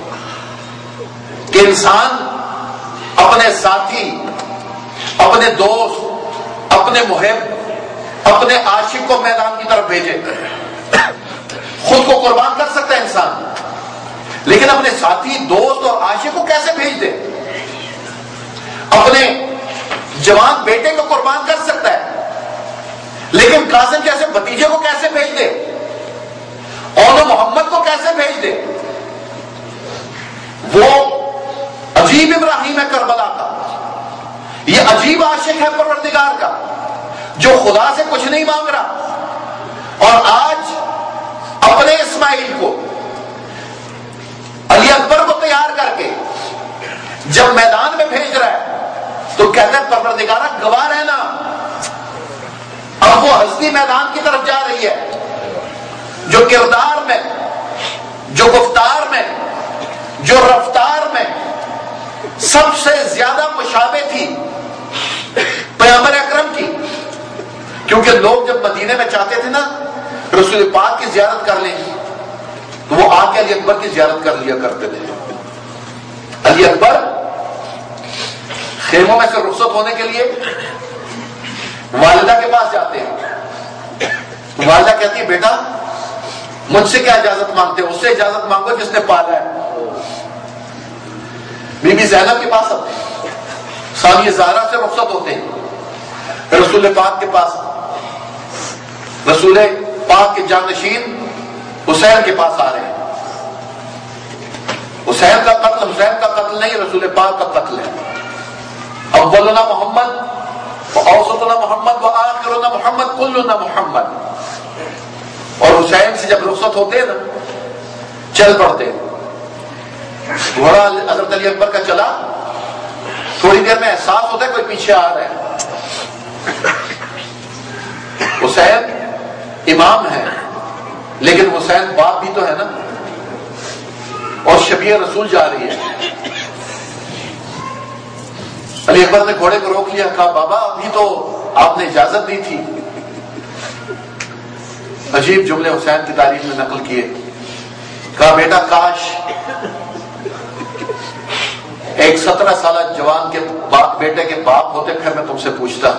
کہ انسان اپنے ساتھی، اپنے دوست، اپنے محب، اپنے عاشق کو میدان کی طرف بھیجے. خود کو قربان کر سکتا ہے انسان، لیکن اپنے ساتھی، دوست اور عاشق کو کیسے بھیج دے؟ اپنے جوان بیٹے کو قربان کر سکتا ہے، لیکن قاسم جیسے بھتیجے کو کیسے بھیج دے؟ اور محمد کو کیسے بھیج دے؟ وہ عجیب ابراہیم ہے کربلا کا. یہ عجیب عاشق ہے پروردگار کا جو خدا سے کچھ نہیں مانگ رہا، اور آج اپنے اسماعیل کو، علی اکبر کو تیار کر کے جب میدان میں بھیج رہا ہے تو کہتا ہے پروردگارہ گواہ رہنا. اب وہ ہستی میدان کی طرف جا رہی ہے جو کردار میں، جو گفتار میں، جو رفتار میں سب سے زیادہ مشابہ تھی پیغمبر اکرم کی. کیونکہ لوگ جب مدینے میں چاہتے تھے نا رسول پاک کی زیارت کر لیں تو وہ آ کے علی اکبر کی زیارت کر لیا کرتے تھے. علی اکبر خیموں میں سے رخصت ہونے کے لیے والدہ کے پاس جاتے ہیں. والدہ کہتی ہے بیٹا مجھ سے کیا اجازت مانگتے ہو؟ اس سے اجازت مانگو جس نے پالا ہے. بی بی زینب کے پاس آتے ہیں، ثانیہ زہرا سے رخصت ہوتے ہیں، رسول پاک کے پاس، رسول پاک کے جانشین حسین کے پاس آ رہے ہیں۔ حسین کا قتل نہیں، رسول پاک کا قتل ہے۔ اولنا محمد واوسطنا محمد وآخرنا محمد کلنا محمد۔ اور حسین سے جب رخصت ہوتے ہیں نا، چل پڑتے ہیں، گھوڑا حضرت علی اکبر کا چلا، تھوڑی دیر میں احساس ہوتا ہے کوئی پیچھے آ رہا ہے۔ حسین امام ہے لیکن حسین باپ بھی تو ہے نا، اور شبیہ رسول جا رہی ہے۔ علی اکبر نے گھوڑے کو روک لیا، کہا بابا ابھی تو آپ نے اجازت دی تھی۔ عجیب جملے حسین کی تاریخ میں نقل کیے، کہا بیٹا کاش ایک 17 سالہ جوان کے بیٹے کے باپ ہوتے، پھر میں تم سے پوچھتا۔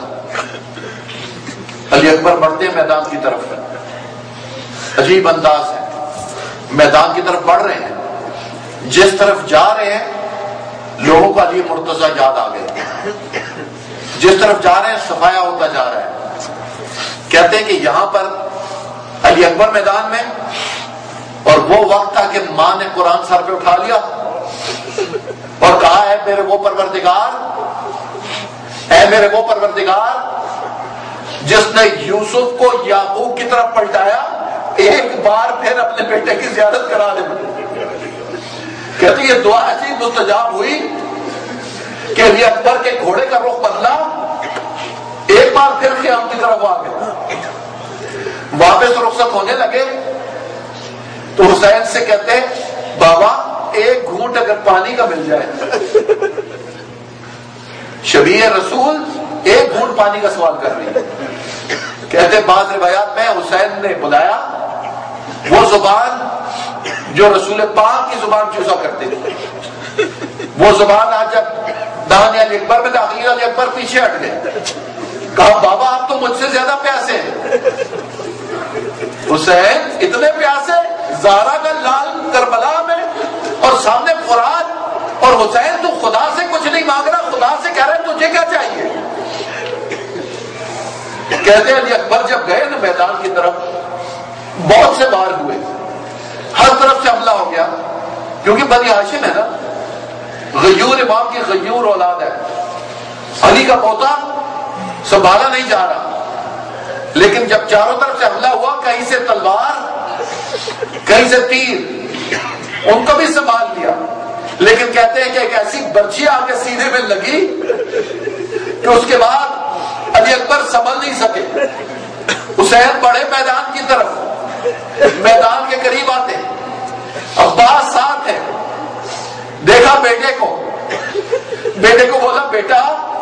علی اکبر بڑھتے ہیں میدان کی طرف، عجیب انداز ہے، میدان کی طرف بڑھ رہے ہیں، جس طرف جا رہے ہیں لوگوں کو علی مرتضیٰ یاد آ گئے، جس طرف جا رہے ہیں صفایا ہوتا جا رہا ہے۔ کہتے ہیں کہ یہاں پر علی اکبر میدان میں، اور وہ وقت تھا کہ ماں نے قرآن سر پہ اٹھا لیا اور کہا ہے میرے وہ پروردگار، اے میرے وہ پروردگار جس نے یوسف کو یعقوب کی طرف پلٹایا، ایک بار پھر اپنے بیٹے کی زیارت کرا دے۔ کہتے یہ دعا ایسی مستجاب ہوئی کہ علی اکبر کے گھوڑے کا رخ بدلا، ایک بار پھر خیام کی طرف آ گئے۔ واپس رخصت ہونے لگے تو حسین سے کہتے بابا ایک گھونٹ اگر پانی کا مل جائے۔ شبیہ رسول ایک گھونٹ پانی کا سوال کر رہی ہے۔ کہتے بعض روایات میں حسین نے بلایا وہ زبان جو رسول پاک کی زبان چوسا کرتے تھے، وہ زبان آج جب دہان علی اکبر میں داخل، علی اکبر پیچھے ہٹ گئے، کہا بابا آپ تو مجھ سے زیادہ پیاسے ہیں۔ حسین اتنے پیاسے، زہرا کا لال کربلا میں اور سامنے فرات، اور حسین تو خدا سے کچھ نہیں مانگ رہا، خدا سے کہہ رہا ہے تجھے کیا چاہیے۔ کہتے علی اکبر جب گئے نا میدان کی طرف، بہت سے وار ہوئے، ہر طرف سے حملہ ہو گیا، کیونکہ بنی ہاشم ہے نا، غیور امام کی غیور اولاد ہے، علی کا پوتا سنبھالا نہیں جا رہا، لیکن جب چاروں طرف سے حملہ ہوا، کہیں سے تلوار کہیں سے تیر، ان کو بھی سنبھال لیا، لیکن کہتے ہیں کہ ایک ایسی برچی آ کے سینے میں لگی کہ اس کے بعد علی اکبر سنبھل نہیں سکے۔ حسین بڑے میدان کی طرف، میدان کے قریب آتے، عباس ساتھ ہے، دیکھا بیٹے کو بولا بیٹا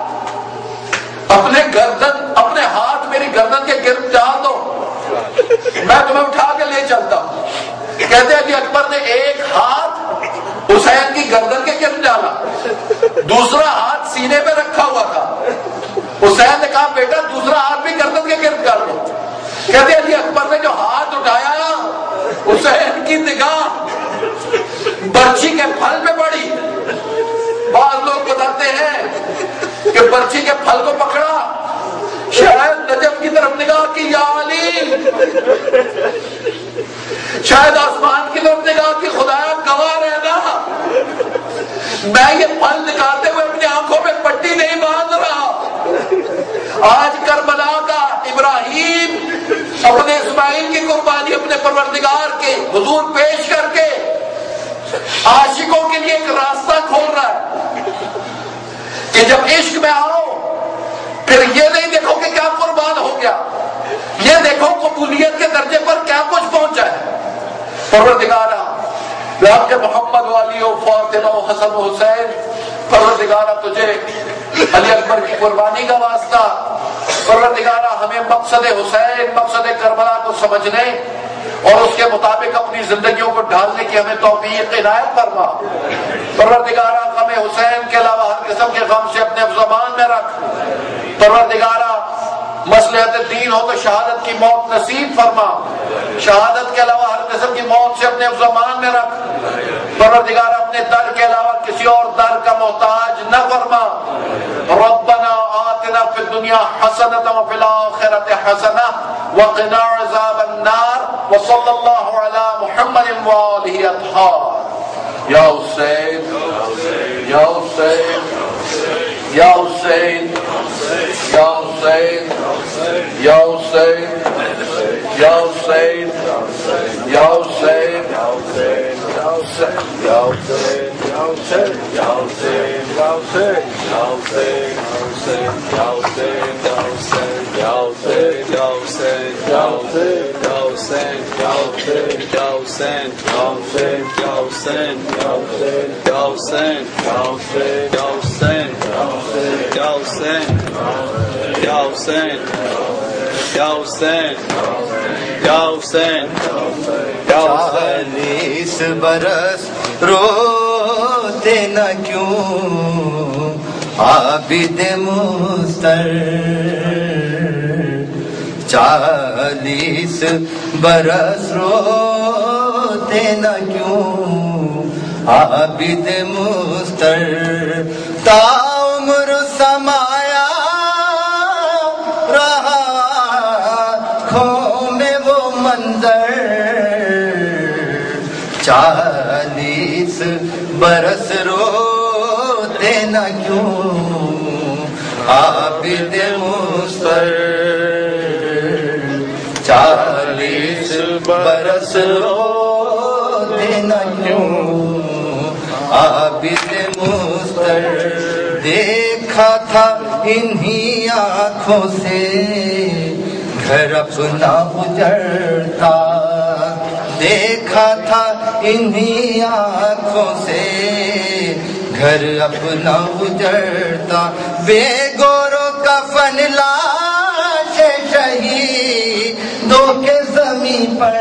اپنے ہاتھ میری گردن کے گرد ڈال دو، میں تمہیں اٹھا کے لے چلتا ہوں۔ کہتے ہیں کہ اکبر نے ایک ہاتھ حسین کی گردن کے گرد ڈالا، دوسرا ہاتھ سینے پہ رکھا ہوا تھا۔ حسین نے کہا بیٹا دوسرا ہاتھ بھی گردن کے گرد کر دو۔ کہتے ہیں علی اکبر نے جو ہاتھ اٹھایا، حسین کی نگاہ برچی کے پھل میں پڑی۔ بعض لوگ بتاتے ہیں کہ برچی کے پھل کو پکڑا، شاید نجف کی طرف نگاہ کی، یا علی، شاید آسمان کی طرف نگاہ کی، خدایا گواہ رہنا، میں یہ پھل نکالتے ہوئے اپنی آنکھوں میں پٹی نہیں باندھ رہا۔ آج کربلا کا ابراہیم اپنے اسماعیل کی قربانی اپنے پروردگار کے حضور پیش کر کے عاشقوں کے لیے ایک راستہ کھول رہا ہے کہ جب عشق میں آؤ پھر یہ نہیں دیکھو کہ کیا قربان ہو گیا، یہ دیکھو قبولیت کے درجے پر کیا کچھ پہنچا ہے۔ پروردگارہ رب کے محمد والی و فاطمہ و حسن و حسین، پروردگارہ تجھے علی اکبر کی قربانی کا واسطہ، پروردگارہ ہمیں مقصد حسین، مقصد کربلا کو سمجھنے اور اس کے مطابق اپنی زندگیوں کو ڈھالنے کی ہمیں توفیق عنایت فرما۔ پروردگارہ ہمیں حسین کے علاوہ ہر قسم کے غم سے اپنے زبان میں رکھ۔ پروردگارہ مصلحت دین ہو تو شہادت کی موت نصیب فرما، شہادت کے علاوہ ہر قسم کی موت سے اپنے زبان میں رکھ۔ پروردگار اپنے در کے علاوہ کسی اور در کا محتاج نہ فرما. ربنا آتنا فی الدنیا حسنۃ وفی الآخرۃ حسنۃ وقنا عذاب النار وصلی اللہ علی محمد وآلہ اطہار. یا حسین یا حسین یا حسین یا حسین یا حسین یا حسین یا حسین چالیس برس روتے نہ کیوں عابد مستر. 40 برس روتے نہ کیوں عابد مستر. تا عمر سمایا رہا آنکھوں میں وہ منظر. 40 برس روتے نہ کیوں عابد مستر. 40 برس روتے نہ کیوں عابد مستر. دیکھا تھا انہی آنکھوں سے گھر اپنا اجڑتا. دیکھا تھا انہی آنکھوں سے گھر اپنا اجڑتا. بے گورو کفن لاش شہیدوں کے زمین پر.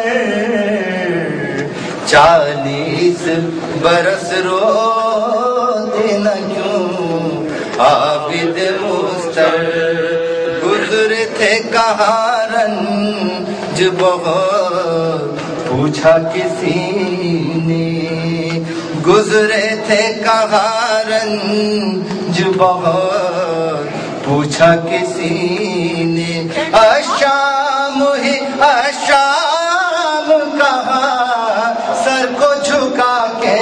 40 برس روتے نہ کیوں عابد مستر. گزرے تھے کہاں رنج بہت پوچھا کسی نے. گزرے تھے کہاں رنج بہت پوچھا کسی نے. اشام ہی اشام کہاں سر کو جھکا کے.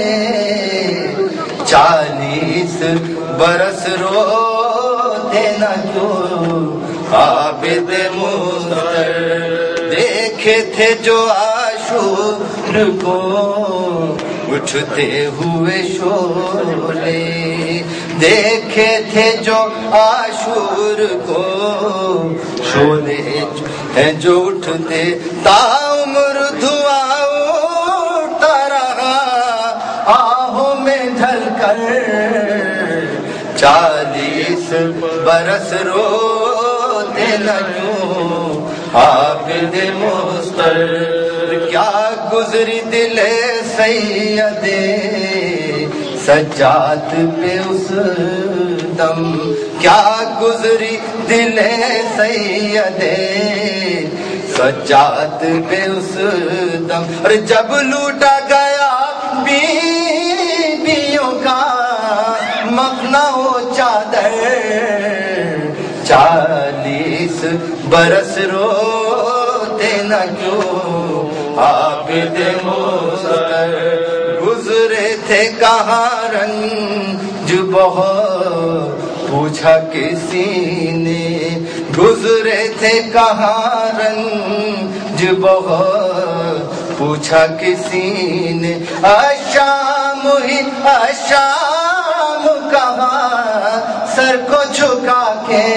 40 برس روتے نہ کیوں عابد مستر. دیکھے تھے جو عاشور کو اٹھتے ہوئے شعلے. دیکھے تھے جو عاشور کو شعلے ہیں جو اٹھتے. تا عمر دھواں اٹھتا رہا آہوں میں ڈھل کر. 40 برس روتے نہ کیوں عابد مستر. کیا گزری دل سید سجاد پہ اس دم. کیا گزری دل سید سجاد پہ اس دم. اور جب لوٹا گیا بیویوں کا مخنا و چادر. 40 برس روتے نہ کیوں عابد مستر. گزرے تھے کہاں رنج بہت پوچھا کسی نے. گزرے تھے کہاں رنج بہت پوچھا کسی نے. اشام ہی اشام کہاں سر کو جھکا کے.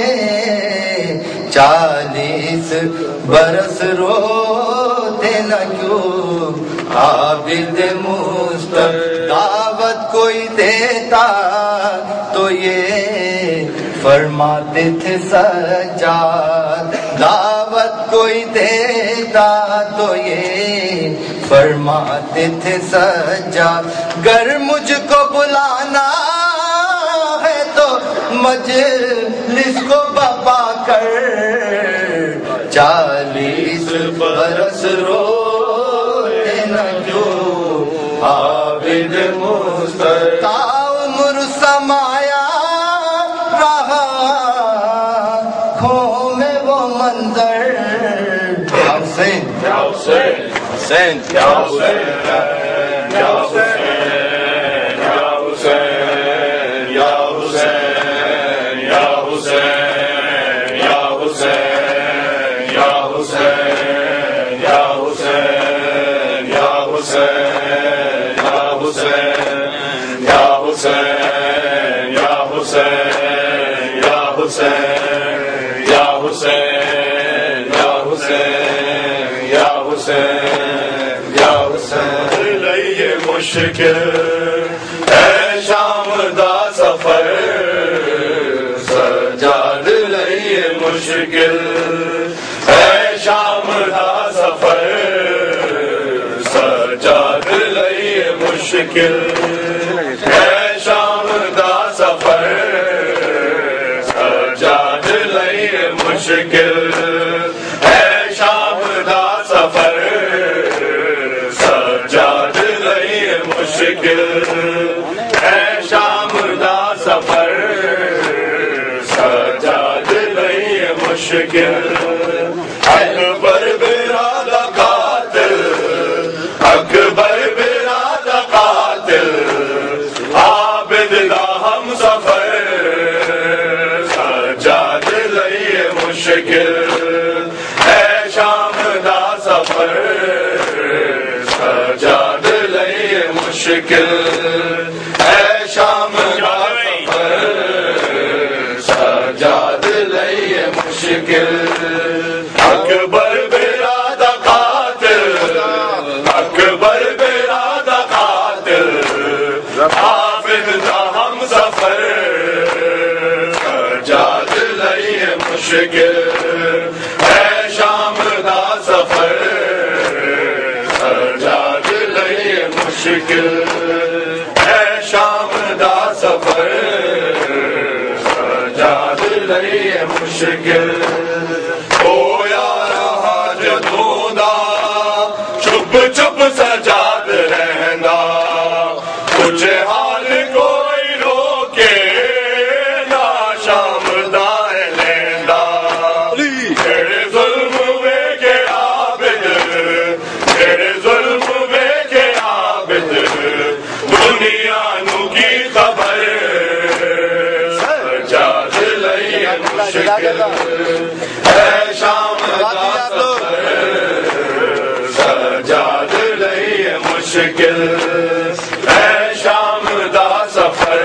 40 برس روتے نہ کیوں عابد مستر. دعوت کوئی دیتا تو یہ فرماتے تھے سجاد. دعوت کوئی دیتا تو یہ فرماتے تھے سجاد. گر مجھ کو بلانا ہے تو مجلس کو بپا کر. 40 برس روتے نہ کیوں عابد تا عمر سمایا رہا کھو میں وہ منظر. یا حسین حسین یا حسین یا حسین یا حسین یا حسین یا حسین یا حسین یا حسین یا حسین یا حسین یا حسین یا حسین یا حسین یا حسین یا حسین یا حسین یا حسین یا حسین لئیے مشکل ہے شام دا سفر سجاد لئیے مشکل ہے شام دا سفر سجاد لئیے مشکل ہے شام دا سفر سجاد لئیے مشکل ہے شام دا سفر سجاد لئیے مشکل ہے شام دا سفر سجاد لئیے مشکل اکبر براد قاتل اکبر براد قاتل عابد دا ہم سفر سجاد لئیے مشکل ہے شام دا سفر سجاد لئیے مشکل ہے شام دا سفر سجاد لئیے مشکل اکبر براد قاتل اکبر براد قاتل حافظ دا ہم سفر سجاد لئیے مشکل ہے شام دا سفر سجاد لئیے مشکل ہے شام دا سفر سجاد لئیے مشکل او یار حاجتوں دا چپ چپ سجاد رہندا کچھ حال کوئی روکے نہ شام دا لیندا تیرے ظلم وے کے عابد تیرے ظلم وے کے عابد دنیا نو کی خبر سجاد لئیے مشکل ہے شام دا سفر سجاد لئیے مشکل ہے شام دا سفر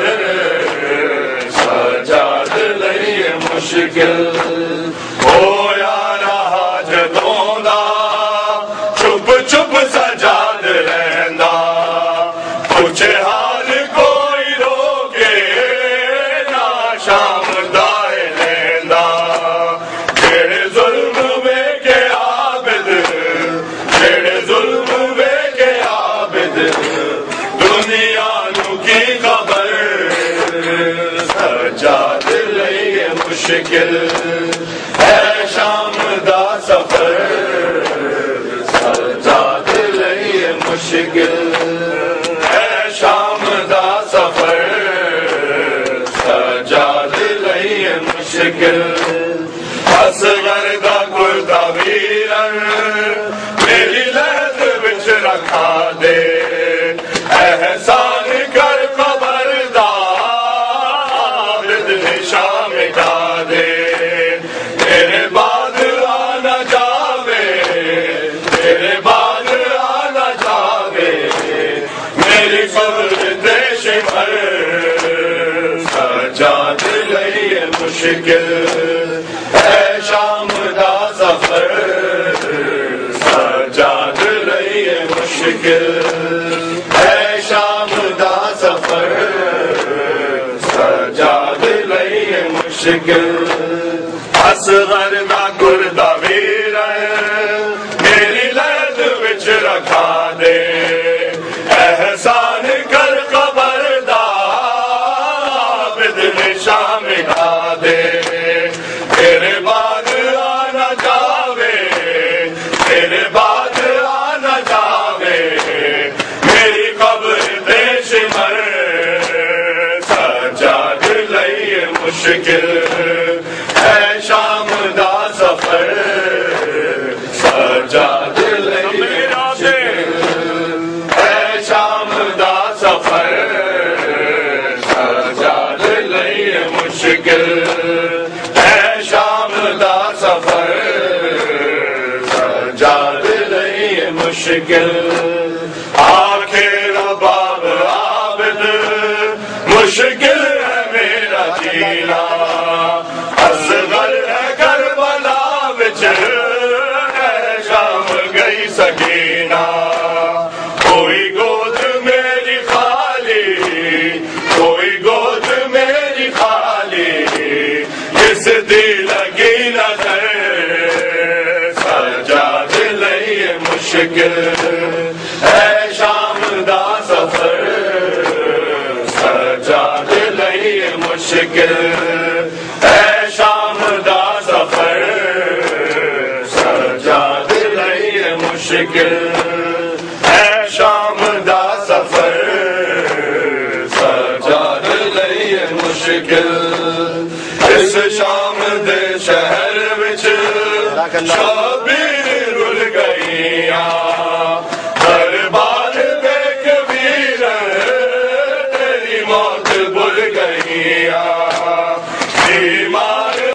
سجاد لئیے مشکل او یار حاجتوں دا چپ چپ سجاد رہندا کچھ حال کوئی روکے نہ شام دا لیندا جڑے ظلم وے کے عابد جڑے ظلم وے کے عابد دنیا نو کی خبر سجاد لئیے مشکل ہے شام دا سفر سجاد لئیے مشکل ہے شام دا سفر سجاد لئیے مشکل اصغر دا گردہ ویرن میری لہد وچ رکھا دے احسان کر قبر دا عابد نشاں مٹا دے تیرے بعد آنا جاوے تیرے بعد آنا جاوے میری قبر دیش بھر سجاد لئیے مشکل ہے شام دا سفر سجاد لئیے مشکل ہے شام دا سفر سجاد لئیے مشکل اصغر دا گردہ ویرن میری لہد وچ رکھا دے احسان کر قبر دا عابد نشاں مٹا دے تیرے بعد آنا جاوے تیرے بعد آنا جاوے میری قبر دیش مشکل ہے شام دا سفر سجاد نہیں مشکل آخر باب عابد مشکل ہے میرا جینا اصغر ہے کربلا وچ شام گئی سکینہ کوئی گود میری خالی کوئی گود میری خالی جس دی لگی نظر سجاد لئی مشکل ہے شام دا سفر سجاد لئی مشکل ہے شام دا سفر سجاد لئی مشکل ہے شام دا سفر سجاد لئی مشکل اس شام دے شہر وچ شبیر رل گئیاں دربار دیکھ ویر تیری موت بھول گئیاں